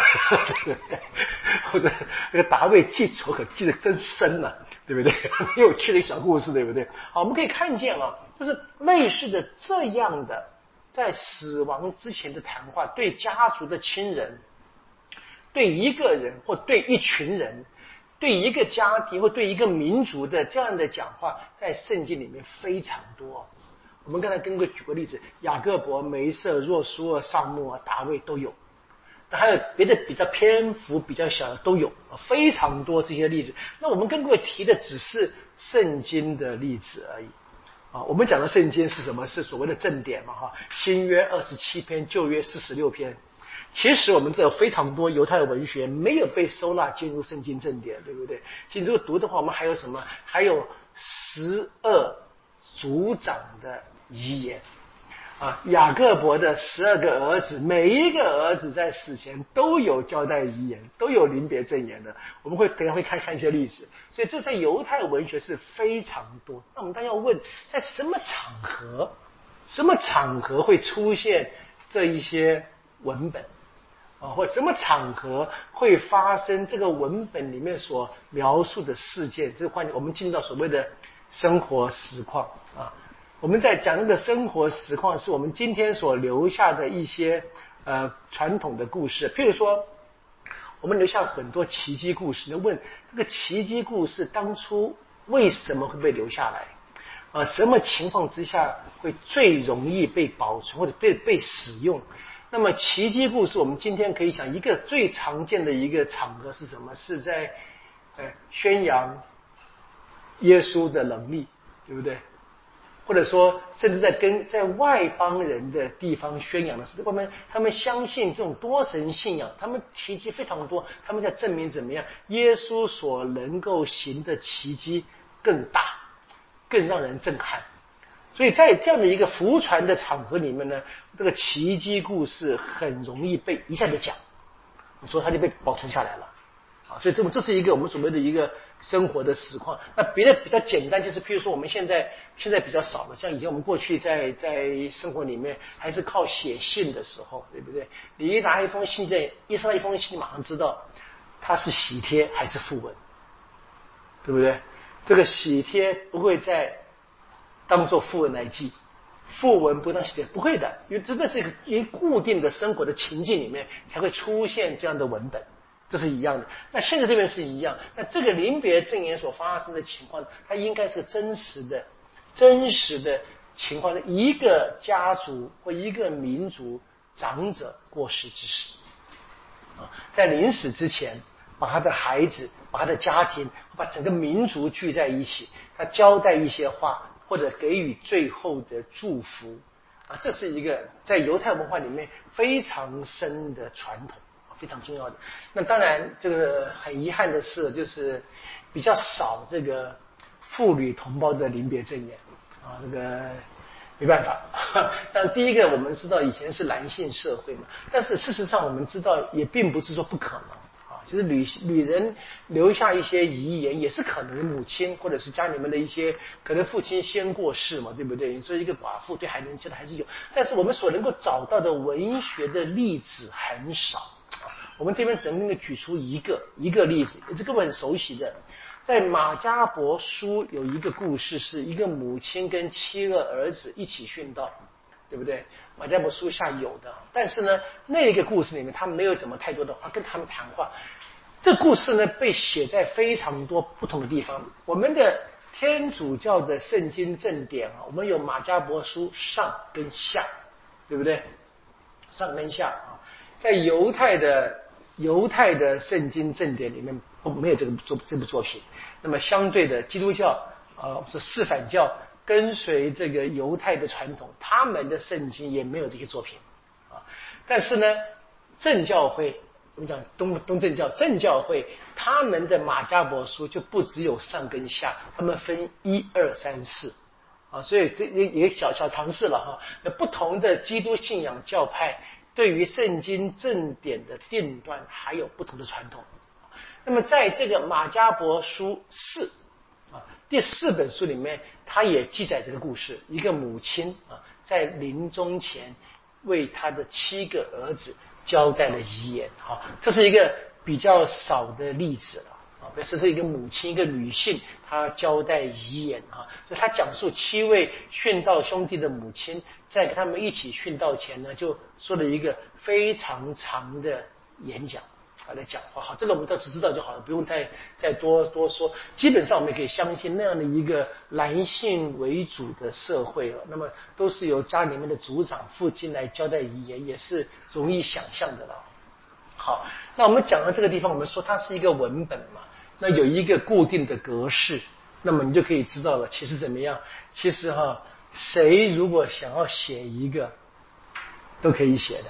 或者那个大卫记仇可记得真深了、啊。对不对？很有趣的一个小故事，对不对？好，我们可以看见啊，就是类似的这样的，在死亡之前的谈话，对家族的亲人，对一个人或对一群人，对一个家庭或对一个民族的这样的讲话，在圣经里面非常多。我们刚才跟各位举个例子，雅各伯、梅瑟、若书尔、撒母耳、大卫都有。 但还有别的比较篇幅比较小的都有，非常多这些例子。那我们跟各位提的只是圣经的例子而已。啊，我们讲的圣经是什么？是所谓的正典嘛，哈，新约二十七篇，旧约四十六篇。其实我们这有非常多犹太文学没有被收纳进入圣经正典，对不对？其实如果读的话，我们还有什么？还有十二族长的遗言。啊，雅各伯的十二个儿子，每一个儿子在死前都有交代遗言，都有临别赠言的。我们会等一下会看看一些例子，所以这在犹太文学是非常多。那我们当然要问，在什么场合，什么场合会出现这一些文本啊，或什么场合会发生这个文本里面所描述的事件？这个关键，我们进到所谓的生活实况啊。我们在讲那个生活实况，是我们今天所留下的一些呃传统的故事。譬如说，我们留下很多奇迹故事。那问这个奇迹故事当初为什么会被留下来？呃，什么情况之下会最容易被保存或者被被使用？那么奇迹故事，我们今天可以讲一个最常见的一个场合是什么？是在呃宣扬耶稣的能力，对不对？或者说，甚至在跟在外邦人的地方宣扬的是，他们他们相信这种多神信仰，他们奇迹非常多，他们在证明怎么样，耶稣所能够行的奇迹更大，更让人震撼。所以在这样的一个福传的场合里面呢，这个奇迹故事很容易被一下子讲，所以它就被保存下来了。啊，所以这么这是一个我们所谓的一个生活的实况。那别的比较简单，就是譬如说我们现在现在比较少了，像以前我们过去在在生活里面还是靠写信的时候，对不对？你一拿一封信在一收到一封信，你马上知道它是喜帖还是讣文，对不对？这个喜帖不会再当做讣文来记，讣文不当喜帖，不会的，因为真的是一个固定的生活的情境里面才会出现这样的文本。这是一样的。那现在这边是一样。那这个临别赠言所发生的情况，它应该是真实的、真实的情况的一个家族或一个民族长者过世之时，啊，在临死之前，把他的孩子、把他的家庭、把整个民族聚在一起，他交代一些话，或者给予最后的祝福，啊，这是一个在犹太文化里面非常深的传统。非常重要的。那当然，这个很遗憾的是，就是比较少这个妇女同胞的临别赠言啊，这个没办法。但第一个，我们知道以前是男性社会嘛，但是事实上我们知道也并不是说不可能啊。其实女女人留下一些遗言也是可能，母亲或者是家里面的一些可能父亲先过世嘛，对不对？所以一个寡妇对孩子教的还是有，但是我们所能够找到的文学的例子很少。我们这边只能举出一个一个例子，这个我很熟悉的，在马加伯书有一个故事，是一个母亲跟七个儿子一起殉道，对不对？马加伯书下有的，但是呢，那个故事里面他没有怎么太多的话跟他们谈话。这故事呢被写在非常多不同的地方。我们的天主教的圣经正典啊，我们有马加伯书上跟下，对不对？上跟下啊。在犹太的犹太的圣经正典里面没有这个作这部作品，那么相对的基督教呃是四反教跟随这个犹太的传统，他们的圣经也没有这些作品啊。但是呢，正教会我们讲东东正教正教会他们的马加伯书就不只有上跟下，他们分一二三四啊，所以这也也小小尝试了哈。那不同的基督信仰教派对于圣经正典的定断还有不同的传统。那么在这个马加伯书四啊第四本书里面，它也记载这个故事，一个母亲啊在临终前为她的七个儿子交代了遗言啊，这是一个比较少的例子了啊，这是一个母亲一个女性她交代遗言啊，所以她讲述七位殉道兄弟的母亲在跟他们一起殉道前呢，就说了一个非常长的演讲啊来讲话。好，这个我们倒是知道就好了，不用再再多多说。基本上我们可以相信那样的一个男性为主的社会啊，那么都是由家里面的族长父亲来交代遗言，也是容易想象的了。 好，那我们讲到这个地方，我们说它是一个文本嘛，那有一个固定的格式，那么你就可以知道了。其实怎么样？其实哈，谁如果想要写一个，都可以写的。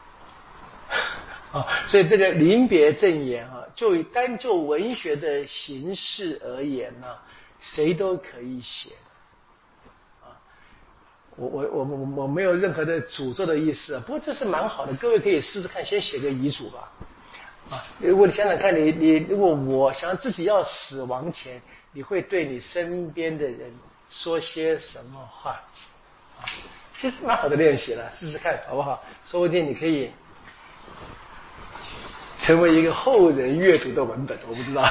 啊，所以这个临别赠言啊，就单就文学的形式而言呢、啊，谁都可以写的。啊，我我我我我没有任何的诅咒的意思啊，不过这是蛮好的，各位可以试试看，先写个遗嘱吧。啊，如果你想想看你你如果我想自己要死亡前，你会对你身边的人说些什么话？啊，其实蛮好的练习了，试试看好不好？说不定你可以成为一个后人阅读的文本，我不知道。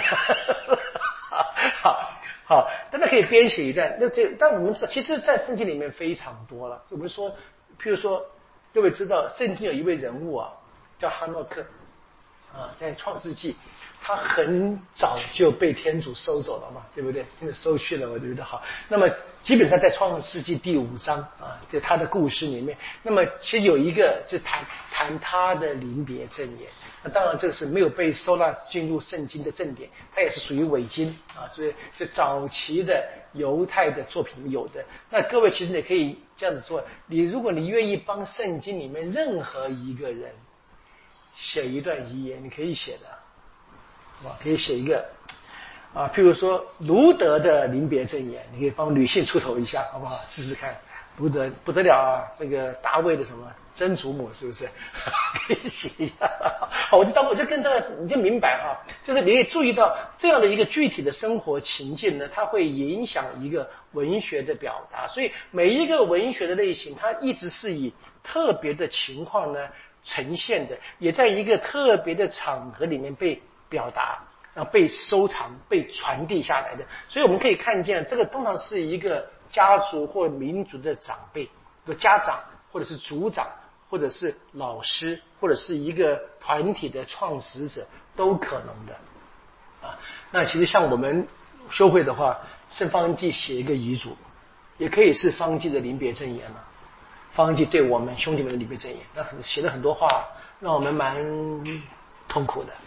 好，好，大家可以编写一段。那这，但我们知道，其实，在圣经里面非常多了。我们说，譬如说，各位知道，圣经有一位人物啊，叫哈诺克，啊，在创世纪，他很早就被天主收走了嘛，对不对？天主收去了，我觉得好。那么基本上在创世纪第五章啊，在他的故事里面，那么其实有一个是谈谈他的临别赠言。那当然这个是没有被收纳进入圣经的正典，它也是属于伪经啊，所以就早期的犹太的作品有的。那各位其实也可以这样子做，你如果你愿意帮圣经里面任何一个人写一段遗言，你可以写的，好吧？可以写一个啊，譬如说卢德的临别赠言，你可以帮女性出头一下，好不好？试试看。卢德不得了啊，这个大卫的什么曾祖母是不是？可以写一下。好，我就当我就跟大家你就明白哈，就是你也注意到这样的一个具体的生活情境呢，它会影响一个文学的表达。所以每一个文学的类型，它一直是以特别的情况呢呈现的，也在一个特别的场合里面被表达，然后被收藏、被传递下来的。所以我们可以看见，这个通常是一个家族或民族的长辈，有家长或者是族长，或者是老师，或者是一个团体的创始者，都可能的。啊，那其实像我们修会的话，圣方济写一个遗嘱，也可以是方济的临别赠言了。方济对我们兄弟们的临别赠言，那写了很多话，让我们蛮痛苦的。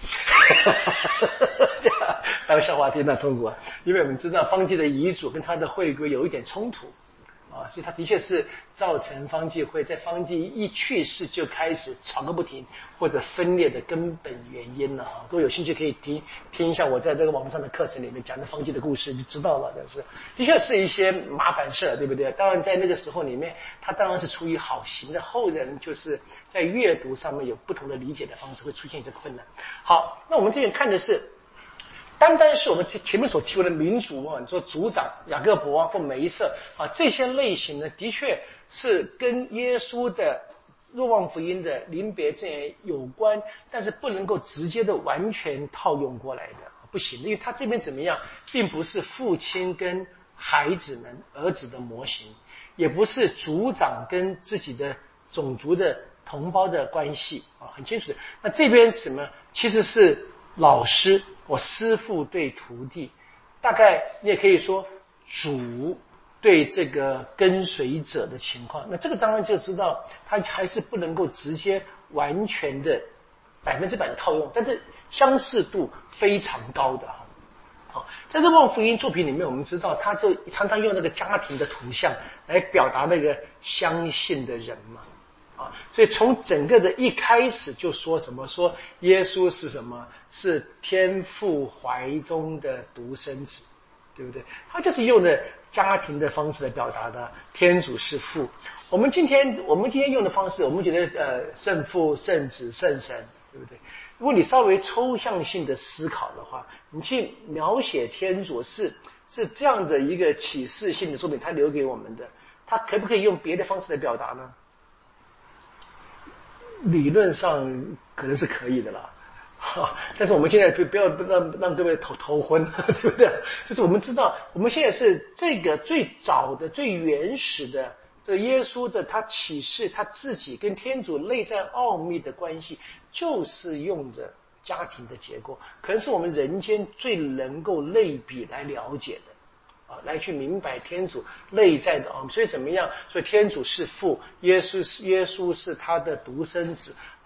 当个笑话听，那痛苦啊！因为我们知道方济的遗嘱跟他的会规有一点冲突啊，所以他的确是造成方济会在方济一去世就开始吵个不停或者分裂的根本原因了啊。如果有兴趣可以听听一下我在这个网上的课程里面讲的方济的故事，就知道了。但是的确是一些麻烦事，对不对？当然在那个时候里面，他当然是出于好行的，后人就是在阅读上面有不同的理解的方式，会出现一些困难。好，那我们这边看的是。单单是我们前面所提过的民族啊，你说族长雅各伯啊或梅瑟啊这些类型呢，的确是跟耶稣的若望福音的临别赠言有关，但是不能够直接的完全套用过来的，不行的，因为他这边怎么样，并不是父亲跟孩子们儿子的模型，也不是族长跟自己的种族的同胞的关系啊，很清楚的。那这边什么，其实是老师。我师父对徒弟，大概你也可以说主对这个跟随者的情况，那这个当然就知道他还是不能够直接完全的百分之百的套用，但是相似度非常高的哈。好，在这望福音作品里面，我们知道他就常常用那个家庭的图像来表达那个相信的人嘛。啊，所以从整个的一开始就说什么，说耶稣是什么？是天父怀中的独生子，对不对？他就是用的家庭的方式来表达的，天主是父。我们今天我们今天用的方式，我们觉得呃圣父、圣子、圣神，对不对？如果你稍微抽象性的思考的话，你去描写天主是是这样的一个启示性的作品，他留给我们的，他可不可以用别的方式来表达呢？理论上可能是可以的啦，但是我们现在不要让让各位头头昏，对不对？就是我们知道，我们现在是这个最早的、最原始的这个耶稣的他启示他自己跟天主内在奥秘的关系，就是用着家庭的结构，可能是我们人间最能够类比来了解的。来去明白天主内在的奥秘，所以怎么样？所以天主是父，耶稣是耶稣是他的独生子，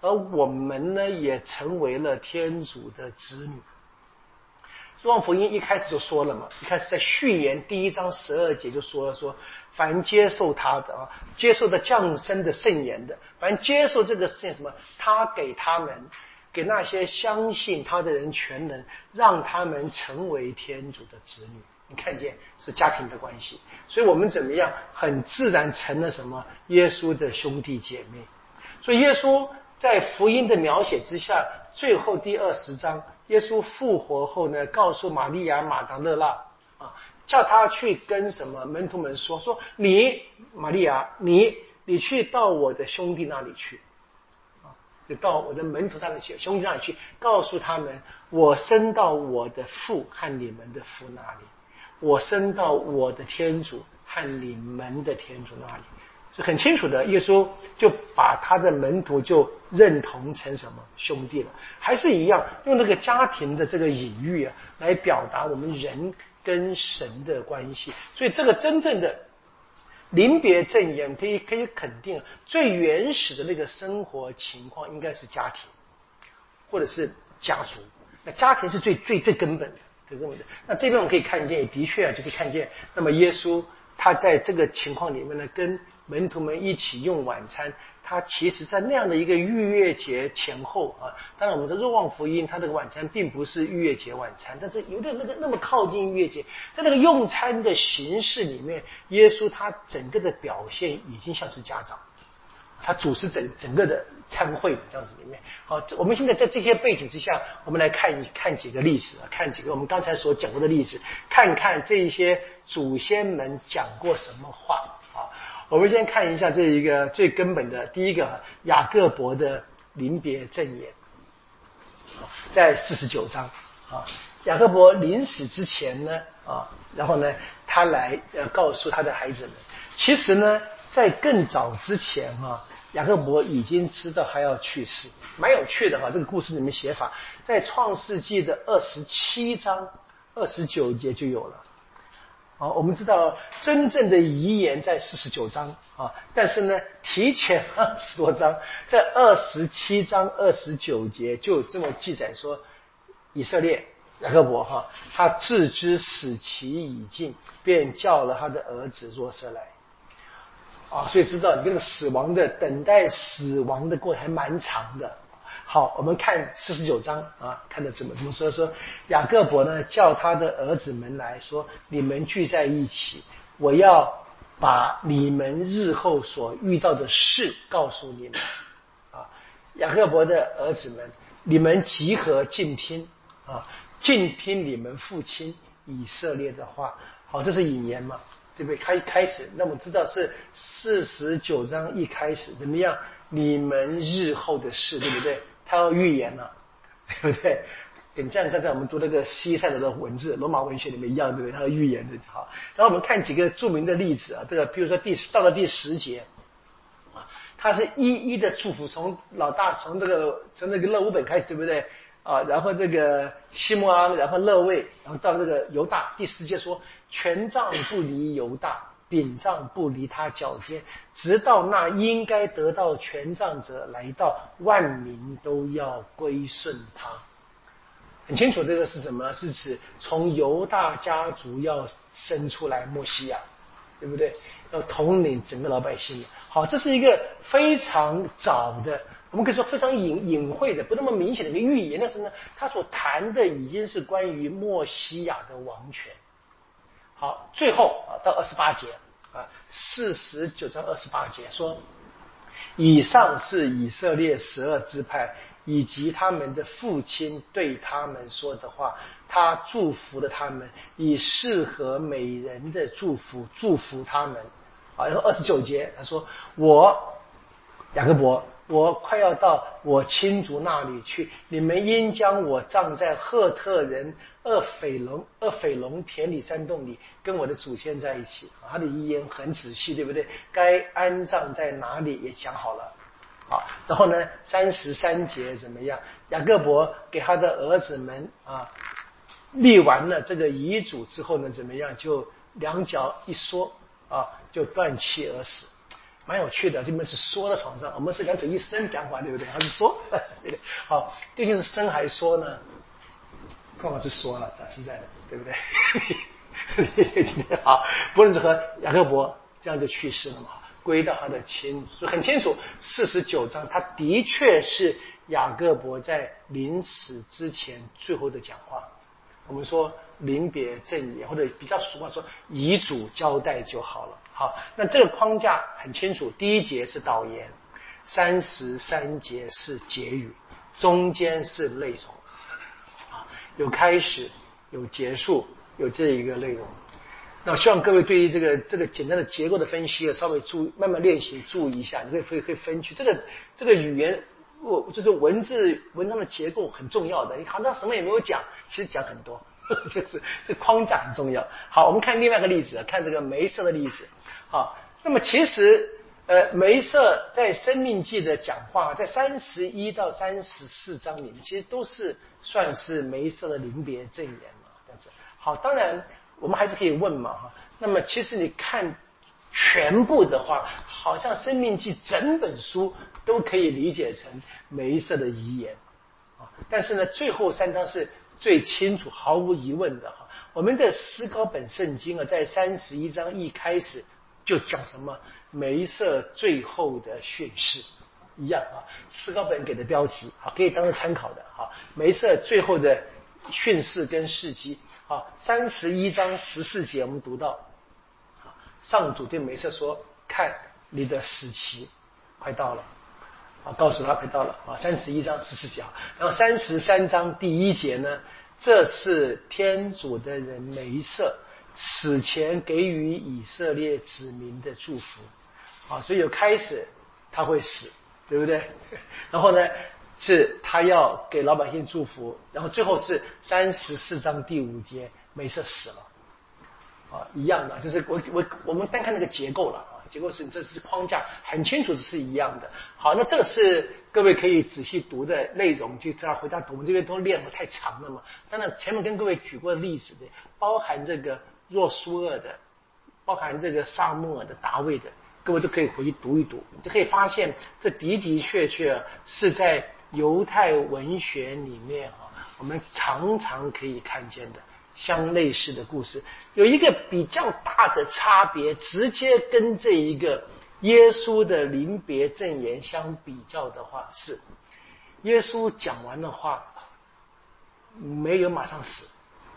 而我们呢也成为了天主的子女。若望福音一开始就说了嘛，一开始在序言第一章十二节就说了说，凡接受他的啊，接受的降生的圣言的，凡接受这个圣言什么，他给他们，给那些相信他的人全能，让他们成为天主的子女。你看见是家庭的关系，所以我们怎么样很自然成了什么耶稣的兄弟姐妹。所以耶稣在福音的描写之下，最后第二十章，耶稣复活后呢，告诉玛利亚马达勒纳啊，叫他去跟什么门徒们说，说你玛利亚，你你去到我的兄弟那里去，啊，就到我的门徒那里去，兄弟那里去，告诉他们，我升到我的父和你们的父那里，我升到我的天主和你们的天主那里。就很清楚的，耶稣就把他的门徒就认同成什么兄弟了，还是一样用那个家庭的这个隐喻啊，来表达我们人跟神的关系。所以这个真正的临别赠言，可以可以肯定，最原始的那个生活情况应该是家庭，或者是家族。那家庭是最最最根本的，最根本的。那这边我们可以看见，也的确啊，就可以看见，那么耶稣他在这个情况里面呢，跟门徒们一起用晚餐，他其实在那样的一个逾越节前后啊，当然我们的若望福音他这个晚餐并不是逾越节晚餐，但是有点那个那么靠近逾越节，在那个用餐的形式里面，耶稣他整个的表现已经像是家长，他主持整整个的餐会这样子里面。好，我们现在在这些背景之下，我们来看一看几个例子，看几个我们刚才所讲过的例子，看看这些祖先们讲过什么话啊。我们先看一下这一个最根本的，第一个雅各伯的临别赠言，在四十九章啊。雅各伯临死之前呢啊，然后呢，他来呃告诉他的孩子们，其实呢，在更早之前啊，雅各伯已经知道他要去世，蛮有趣的哈。这个故事里面写法，在创世纪的二十七章二十九节就有了。啊，我们知道真正的遗言在四十九章啊，但是呢，提前二十多章，在二十七章二十九节就这么记载说，以色列雅各伯哈，他自知死期已尽，便叫了他的儿子若瑟来。啊，所以知道你这个死亡的等待死亡的过程还蛮长的。好，我们看四十九章啊，看的怎么怎么说？说雅各伯呢叫他的儿子们来说，你们聚在一起，我要把你们日后所遇到的事告诉你们。啊，雅各伯的儿子们，你们集合静听啊，静听你们父亲以色列的话。好，这是引言嘛，对不对？开开始，那我们知道是四十九章一开始怎么样？你们日后的事，对不对？他要预言了，对不对？跟这样刚才我们读那个西塞罗的文字，罗马文学里面一样，对不对？他要预言的。好，然后我们看几个著名的例子啊，这个比如说第到了第十节啊，他是一一的祝福，从老大从这个从那个勒乌本开始，对不对？啊，然后这个西摩昂，然后勒卫，然后到了这个犹大，第十节说权杖不离犹大，柄杖不离他脚尖，直到那应该得到权杖者来到，万民都要归顺他。很清楚，这个是什么？是指从犹大家族要生出来默西亚，对不对？要统领整个老百姓。好，这是一个非常早的，我们可以说非常隐隐晦的，不那么明显的一个预言。但是呢，他所谈的已经是关于默西亚的王权。好，最后啊，到二十八节啊，四十九章二十八节说，以上是以色列十二支派以及他们的父亲对他们说的话，他祝福了他们，以适合美人的祝福祝福他们。啊，然后二十九节他说，我雅各伯，我快要到我亲族那里去，你们应将我葬在赫特人厄斐龙厄斐龙田里山洞里，跟我的祖先在一起。啊，他的遗言很仔细，对不对？该安葬在哪里也讲好了。好，然后呢，三十三节怎么样？雅各伯给他的儿子们啊立完了这个遗嘱之后呢，怎么样？就两脚一缩啊，就断气而死。 蛮有趣的。这边是缩在床上，我们是两腿一伸讲话，对不对？还是缩？对不对？好，究竟是伸还是缩呢？通常是缩了，讲实在的，对不对？好，不论如何，雅各伯这样就去世了嘛，归到他的亲，所以很清楚，四十九章他的确是雅各伯在临死之前最后的讲话。我们说临别赠言，或者比较俗话说遗嘱交代就好了。好，那这个框架很清楚，第一节是导言，三十三节是结语，中间是内容，啊，有开始，有结束，有这一个内容。那我希望各位对于这个这个简单的结构的分析，稍微注意，慢慢练习，注意一下，你会会会分区。这个这个语言，我就是文字文章的结构很重要的。你好像什么也没有讲，其实讲很多，就是这框架很重要。好，我们看另外一个例子，看这个梅瑟的例子。好，那么其实呃梅瑟在生命记的讲话，在三十一到三十四章里面，其实都是算是梅瑟的临别赠言嘛，这样子。好，当然。我们还是可以问嘛哈，那么其实你看全部的话，好像《生命记》整本书都可以理解成梅瑟的遗言啊。但是呢，最后三章是最清楚、毫无疑问的哈。我们的思高本圣经啊，在三十一章一开始就讲什么梅瑟最后的训示一样啊。思高本给的标题啊，可以当做参考的哈。梅瑟最后的训示跟事迹。好，三十一章十四节我们读到，上主对梅瑟说：“看，你的死期快到了。”啊，告诉他快到了啊。三十一章十四节，然后三十三章第一节呢，这是天主的人梅瑟死前给予以色列子民的祝福啊，所以有开始他会死，对不对？然后呢？是他要给老百姓祝福，然后最后是三十四章第五节，梅瑟死了，啊，一样的，就是我我我们单看那个结构了啊，结构是这是框架，很清楚是一样的。好，那这个是各位可以仔细读的内容，就这样回答读。我们这边都练得太长了嘛，当然前面跟各位举过的例子的，包含这个若苏厄的，包含这个撒母耳的、大卫的，各位都可以回去读一读，你就可以发现这的的确确是在犹太文学里面啊，我们常常可以看见的相类似的故事。有一个比较大的差别，直接跟这一个耶稣的临别赠言相比较的话，是耶稣讲完的话没有马上死，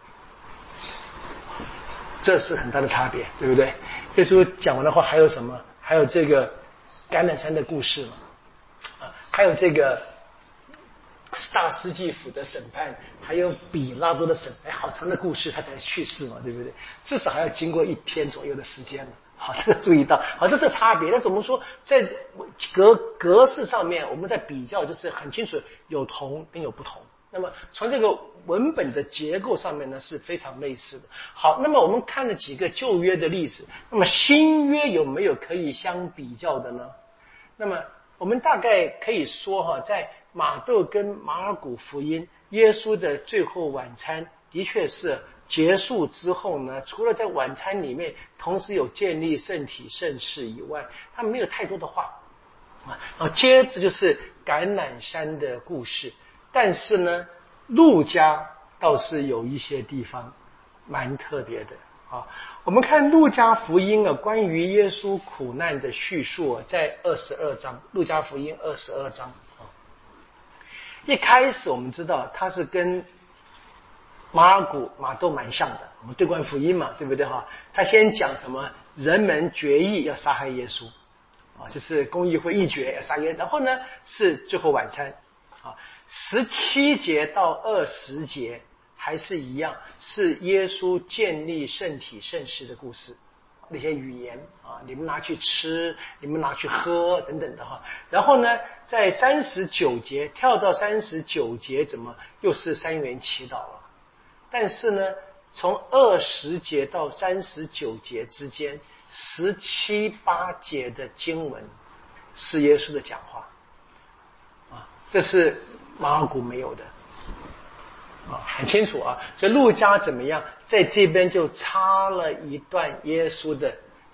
这是很大的差别，对不对？耶稣讲完的话还有什么？还有这个橄榄山的故事嘛，啊，还有这个大司祭府的审判，还有比拉多的审判，好长的故事，他才去世嘛，对不对？至少还要经过一天左右的时间了。好，这个注意到，好，这是差别。但是我们说，在格格式上面，我们在比较，就是很清楚有同跟有不同。那么从这个文本的结构上面呢，是非常类似的。好，那么我们看了几个旧约的例子，那么新约有没有可以相比较的呢？那么我们大概可以说哈，在马窦跟马尔谷福音，耶稣的最后晚餐的确是结束之后呢，除了在晚餐里面同时有建立圣体圣事以外，他没有太多的话啊。然后接着就是橄榄山的故事，但是呢，路加倒是有一些地方蛮特别的啊。我们看路加福音啊，关于耶稣苦难的叙述啊，在二十二章，路加福音二十二章啊。一开始我们知道他是跟马尔谷、马窦蛮像的，我们对观福音嘛，对不对哈？他先讲什么？人们决议要杀害耶稣啊，就是公议会议决要杀耶稣，然后呢是最后晚餐啊，十七节到二十节还是一样，是耶稣建立圣体圣事的故事，那些语言啊，你们拿去吃，你们拿去喝等等的哈。然后呢，在三十九节跳到三十九节，怎么又是三元祈祷了？但是呢，从二十节到三十九节之间，十七八节的经文是耶稣的讲话啊，这是马尔谷没有的啊，很清楚啊。所以路加怎么样，在这边就插了一段耶稣的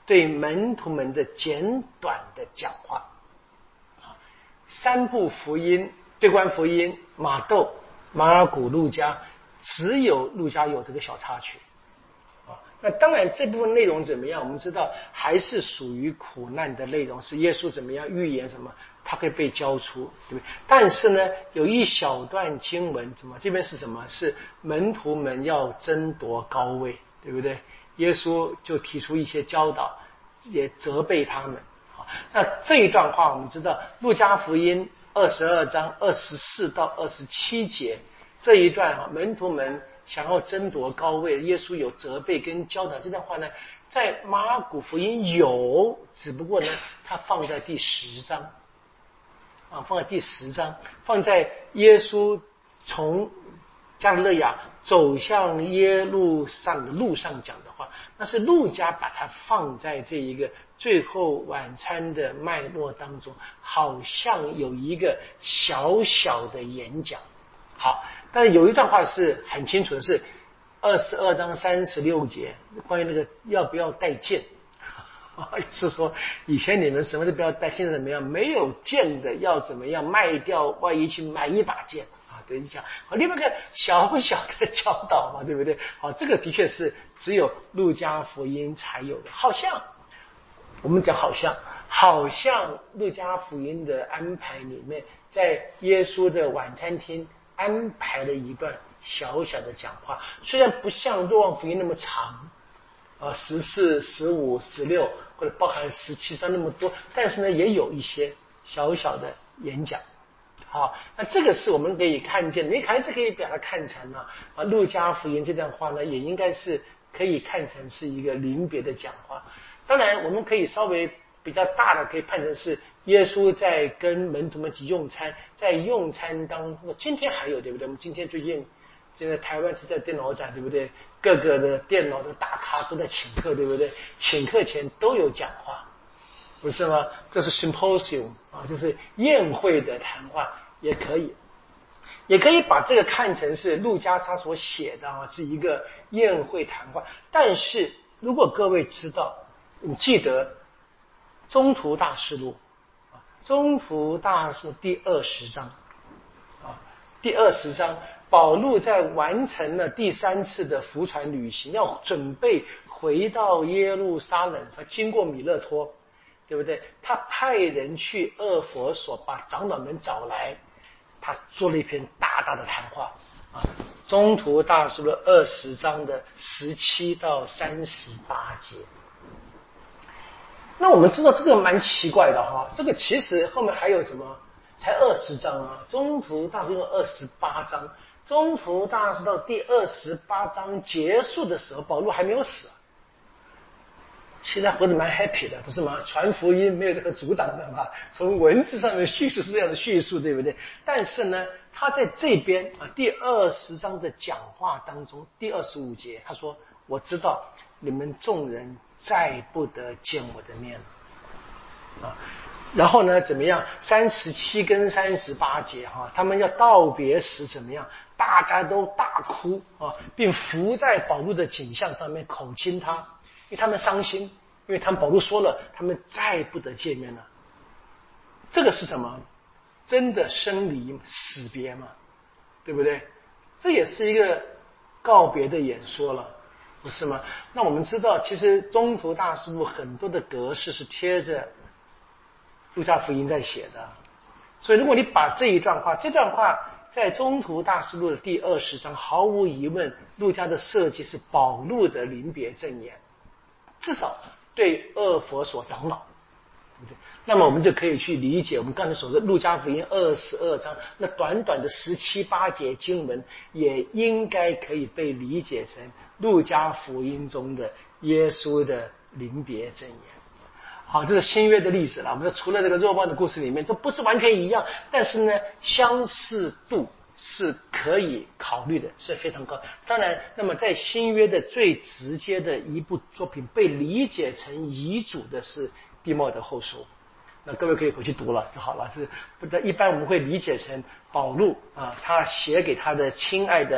对门徒们的简短的讲话。三部福音，对观福音、马窦、马尔谷、路加，只有路加有这个小插曲。那当然这部分内容怎么样，我们知道还是属于苦难的内容，是耶稣怎么样预言什么他会被交出，对不对？但是呢有一小段经文，怎么这边是什么，是门徒们要争夺高位，对不对？耶稣就提出一些教导，也责备他们。那这一段话我们知道路加福音二十二章二十四到二十七节这一段，门徒们想要争夺高位，耶稣有责备跟教导。这段话呢在马尔谷福音有，只不过呢它放在第十章啊，放在第十章，放在耶稣从加利肋亚走向耶路撒冷的路上讲的话，那是路加把它放在这一个最后晚餐的脉络当中，好像有一个小小的演讲。好，但是有一段话是很清楚的，是二十二章三十六节，关于那个要不要带剑，是说以前你们什么都不要带，现在怎么样？没有剑的要怎么样卖掉外衣去买一把剑啊？对，你讲好，另外一个小小的教导嘛，对不对？好，这个的确是只有路加福音才有的，好像我们讲好像好像路加福音的安排里面，在耶稣的晚餐厅安排了一段小小的讲话，虽然不像若望福音那么长啊，十四、十五、十六或者包含十七章那么多，但是呢也有一些小小的演讲。好，那这个是我们可以看见，你还是可以把它看成呢啊，路加福音这段话呢也应该是可以看成是一个临别的讲话。当然我们可以稍微比较大的可以判成是耶稣在跟门徒们一起用餐，在用餐当中，今天还有对不对？我们今天最近现在台湾是在电脑展，对不对？各个的电脑的大咖都在请客，对不对？请客前都有讲话，不是吗？这是 symposium 啊，就是宴会的谈话，也可以，也可以把这个看成是路加他所写的啊，是一个宴会谈话。但是如果各位知道，你记得中途大事录啊，中途大事第二十章啊，第二十章。保禄在完成了第三次的福传旅行，要准备回到耶路撒冷，他经过米勒托，对不对？他派人去厄佛所把长老们找来，他做了一篇大大的谈话啊，中途大事录二十章的十七到三十八节。那我们知道这个蛮奇怪的哈，这个其实后面还有什么？才二十章啊，中途大事录二十八章。中途大事到第二十八章结束的时候，保禄还没有死，其实他活得蛮 happy 的，不是吗？传福音没有这个阻挡的嘛，从文字上面叙述是这样的叙述，对不对？但是呢，他在这边啊第二十章的讲话当中，第二十五节他说：“我知道你们众人再不得见我的面了。”啊。然后呢，怎么样？三十七跟三十八节哈，他们要道别时怎么样？大家都大哭啊，并伏在保禄的颈项上面口亲他，因为他们伤心，因为他们保禄说了，他们再不得见面了。这个是什么？真的生离死别嘛，对不对？这也是一个告别的演说了，不是吗？那我们知道，其实中途大事录很多的格式是贴着路加福音在写的，所以如果你把这一段话，这段话在中途大事录的第二十章，毫无疑问，路加的设计是保禄的临别赠言，至少对厄佛所长老，对不对？那么我们就可以去理解我们刚才所说路加福音二十二章那短短的十七八节经文，也应该可以被理解成路加福音中的耶稣的临别赠言。好，这是新约的例子了。我们说除了这个若望的故事里面，这不是完全一样，但是呢，相似度是可以考虑的，是非常高。当然，那么在新约的最直接的一部作品被理解成遗嘱的是弟茂德后书，那各位可以回去读了就好了。是不？一般我们会理解成保禄啊，他写给他的亲爱的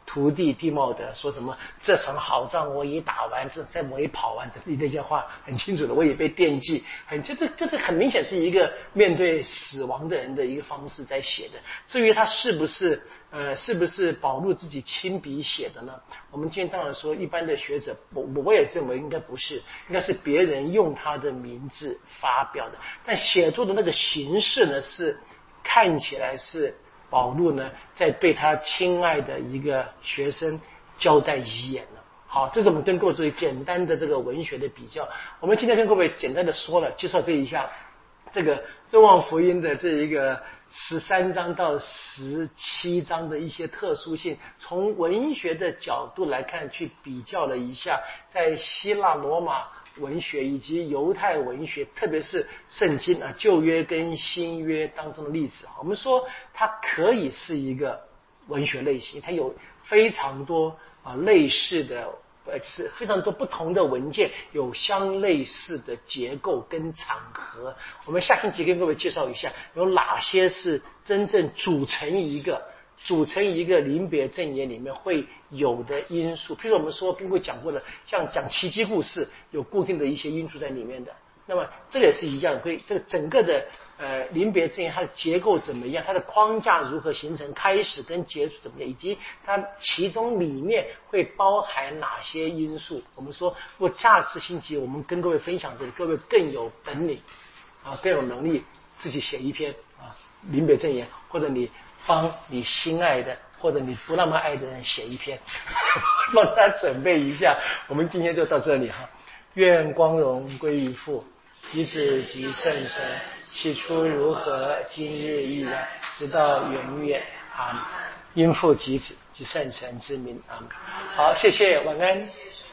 徒弟地茂德说什么这场好仗我已打完，这赛我已跑完的那些话很清楚的，我也被惦记，很这这这是很明显是一个面对死亡的人的一个方式在写的。至于他是不是呃是不是保禄自己亲笔写的呢？我们今天当然说一般的学者，我我也认为应该不是，应该是别人用他的名字发表的，但写作的那个形式呢是看起来是保禄呢在对他亲爱的一个学生交代遗言了。好，这是我们跟各位做一简单的这个文学的比较。我们今天跟各位简单的说了介绍这一下这个若望福音的这一个十三章到十七章的一些特殊性，从文学的角度来看，去比较了一下在希腊罗马文学以及犹太文学，特别是圣经啊旧约跟新约当中的例子。我们说它可以是一个文学类型，它有非常多啊类似的呃，就是非常多不同的文件有相类似的结构跟场合。我们下星期跟各位介绍一下有哪些是真正组成一个组成一个临别赠言里面会有的因素。譬如我们说跟各位讲过的，像讲奇迹故事有固定的一些因素在里面的，那么这个也是一样，会这个整个的呃临别赠言它的结构怎么样，它的框架如何形成，开始跟结束怎么样，以及它其中里面会包含哪些因素。我们说如果下次星期我们跟各位分享这里，各位更有本领啊，更有能力自己写一篇啊临别赠言，或者你帮你心爱的或者你不那么爱的人写一篇帮他准备一下。我们今天就到这里哈，愿光荣归于父及子及圣神，起初如何，今日亦然，直到永远。阿们。因父及子及圣神之名。阿们。好，谢谢，晚安。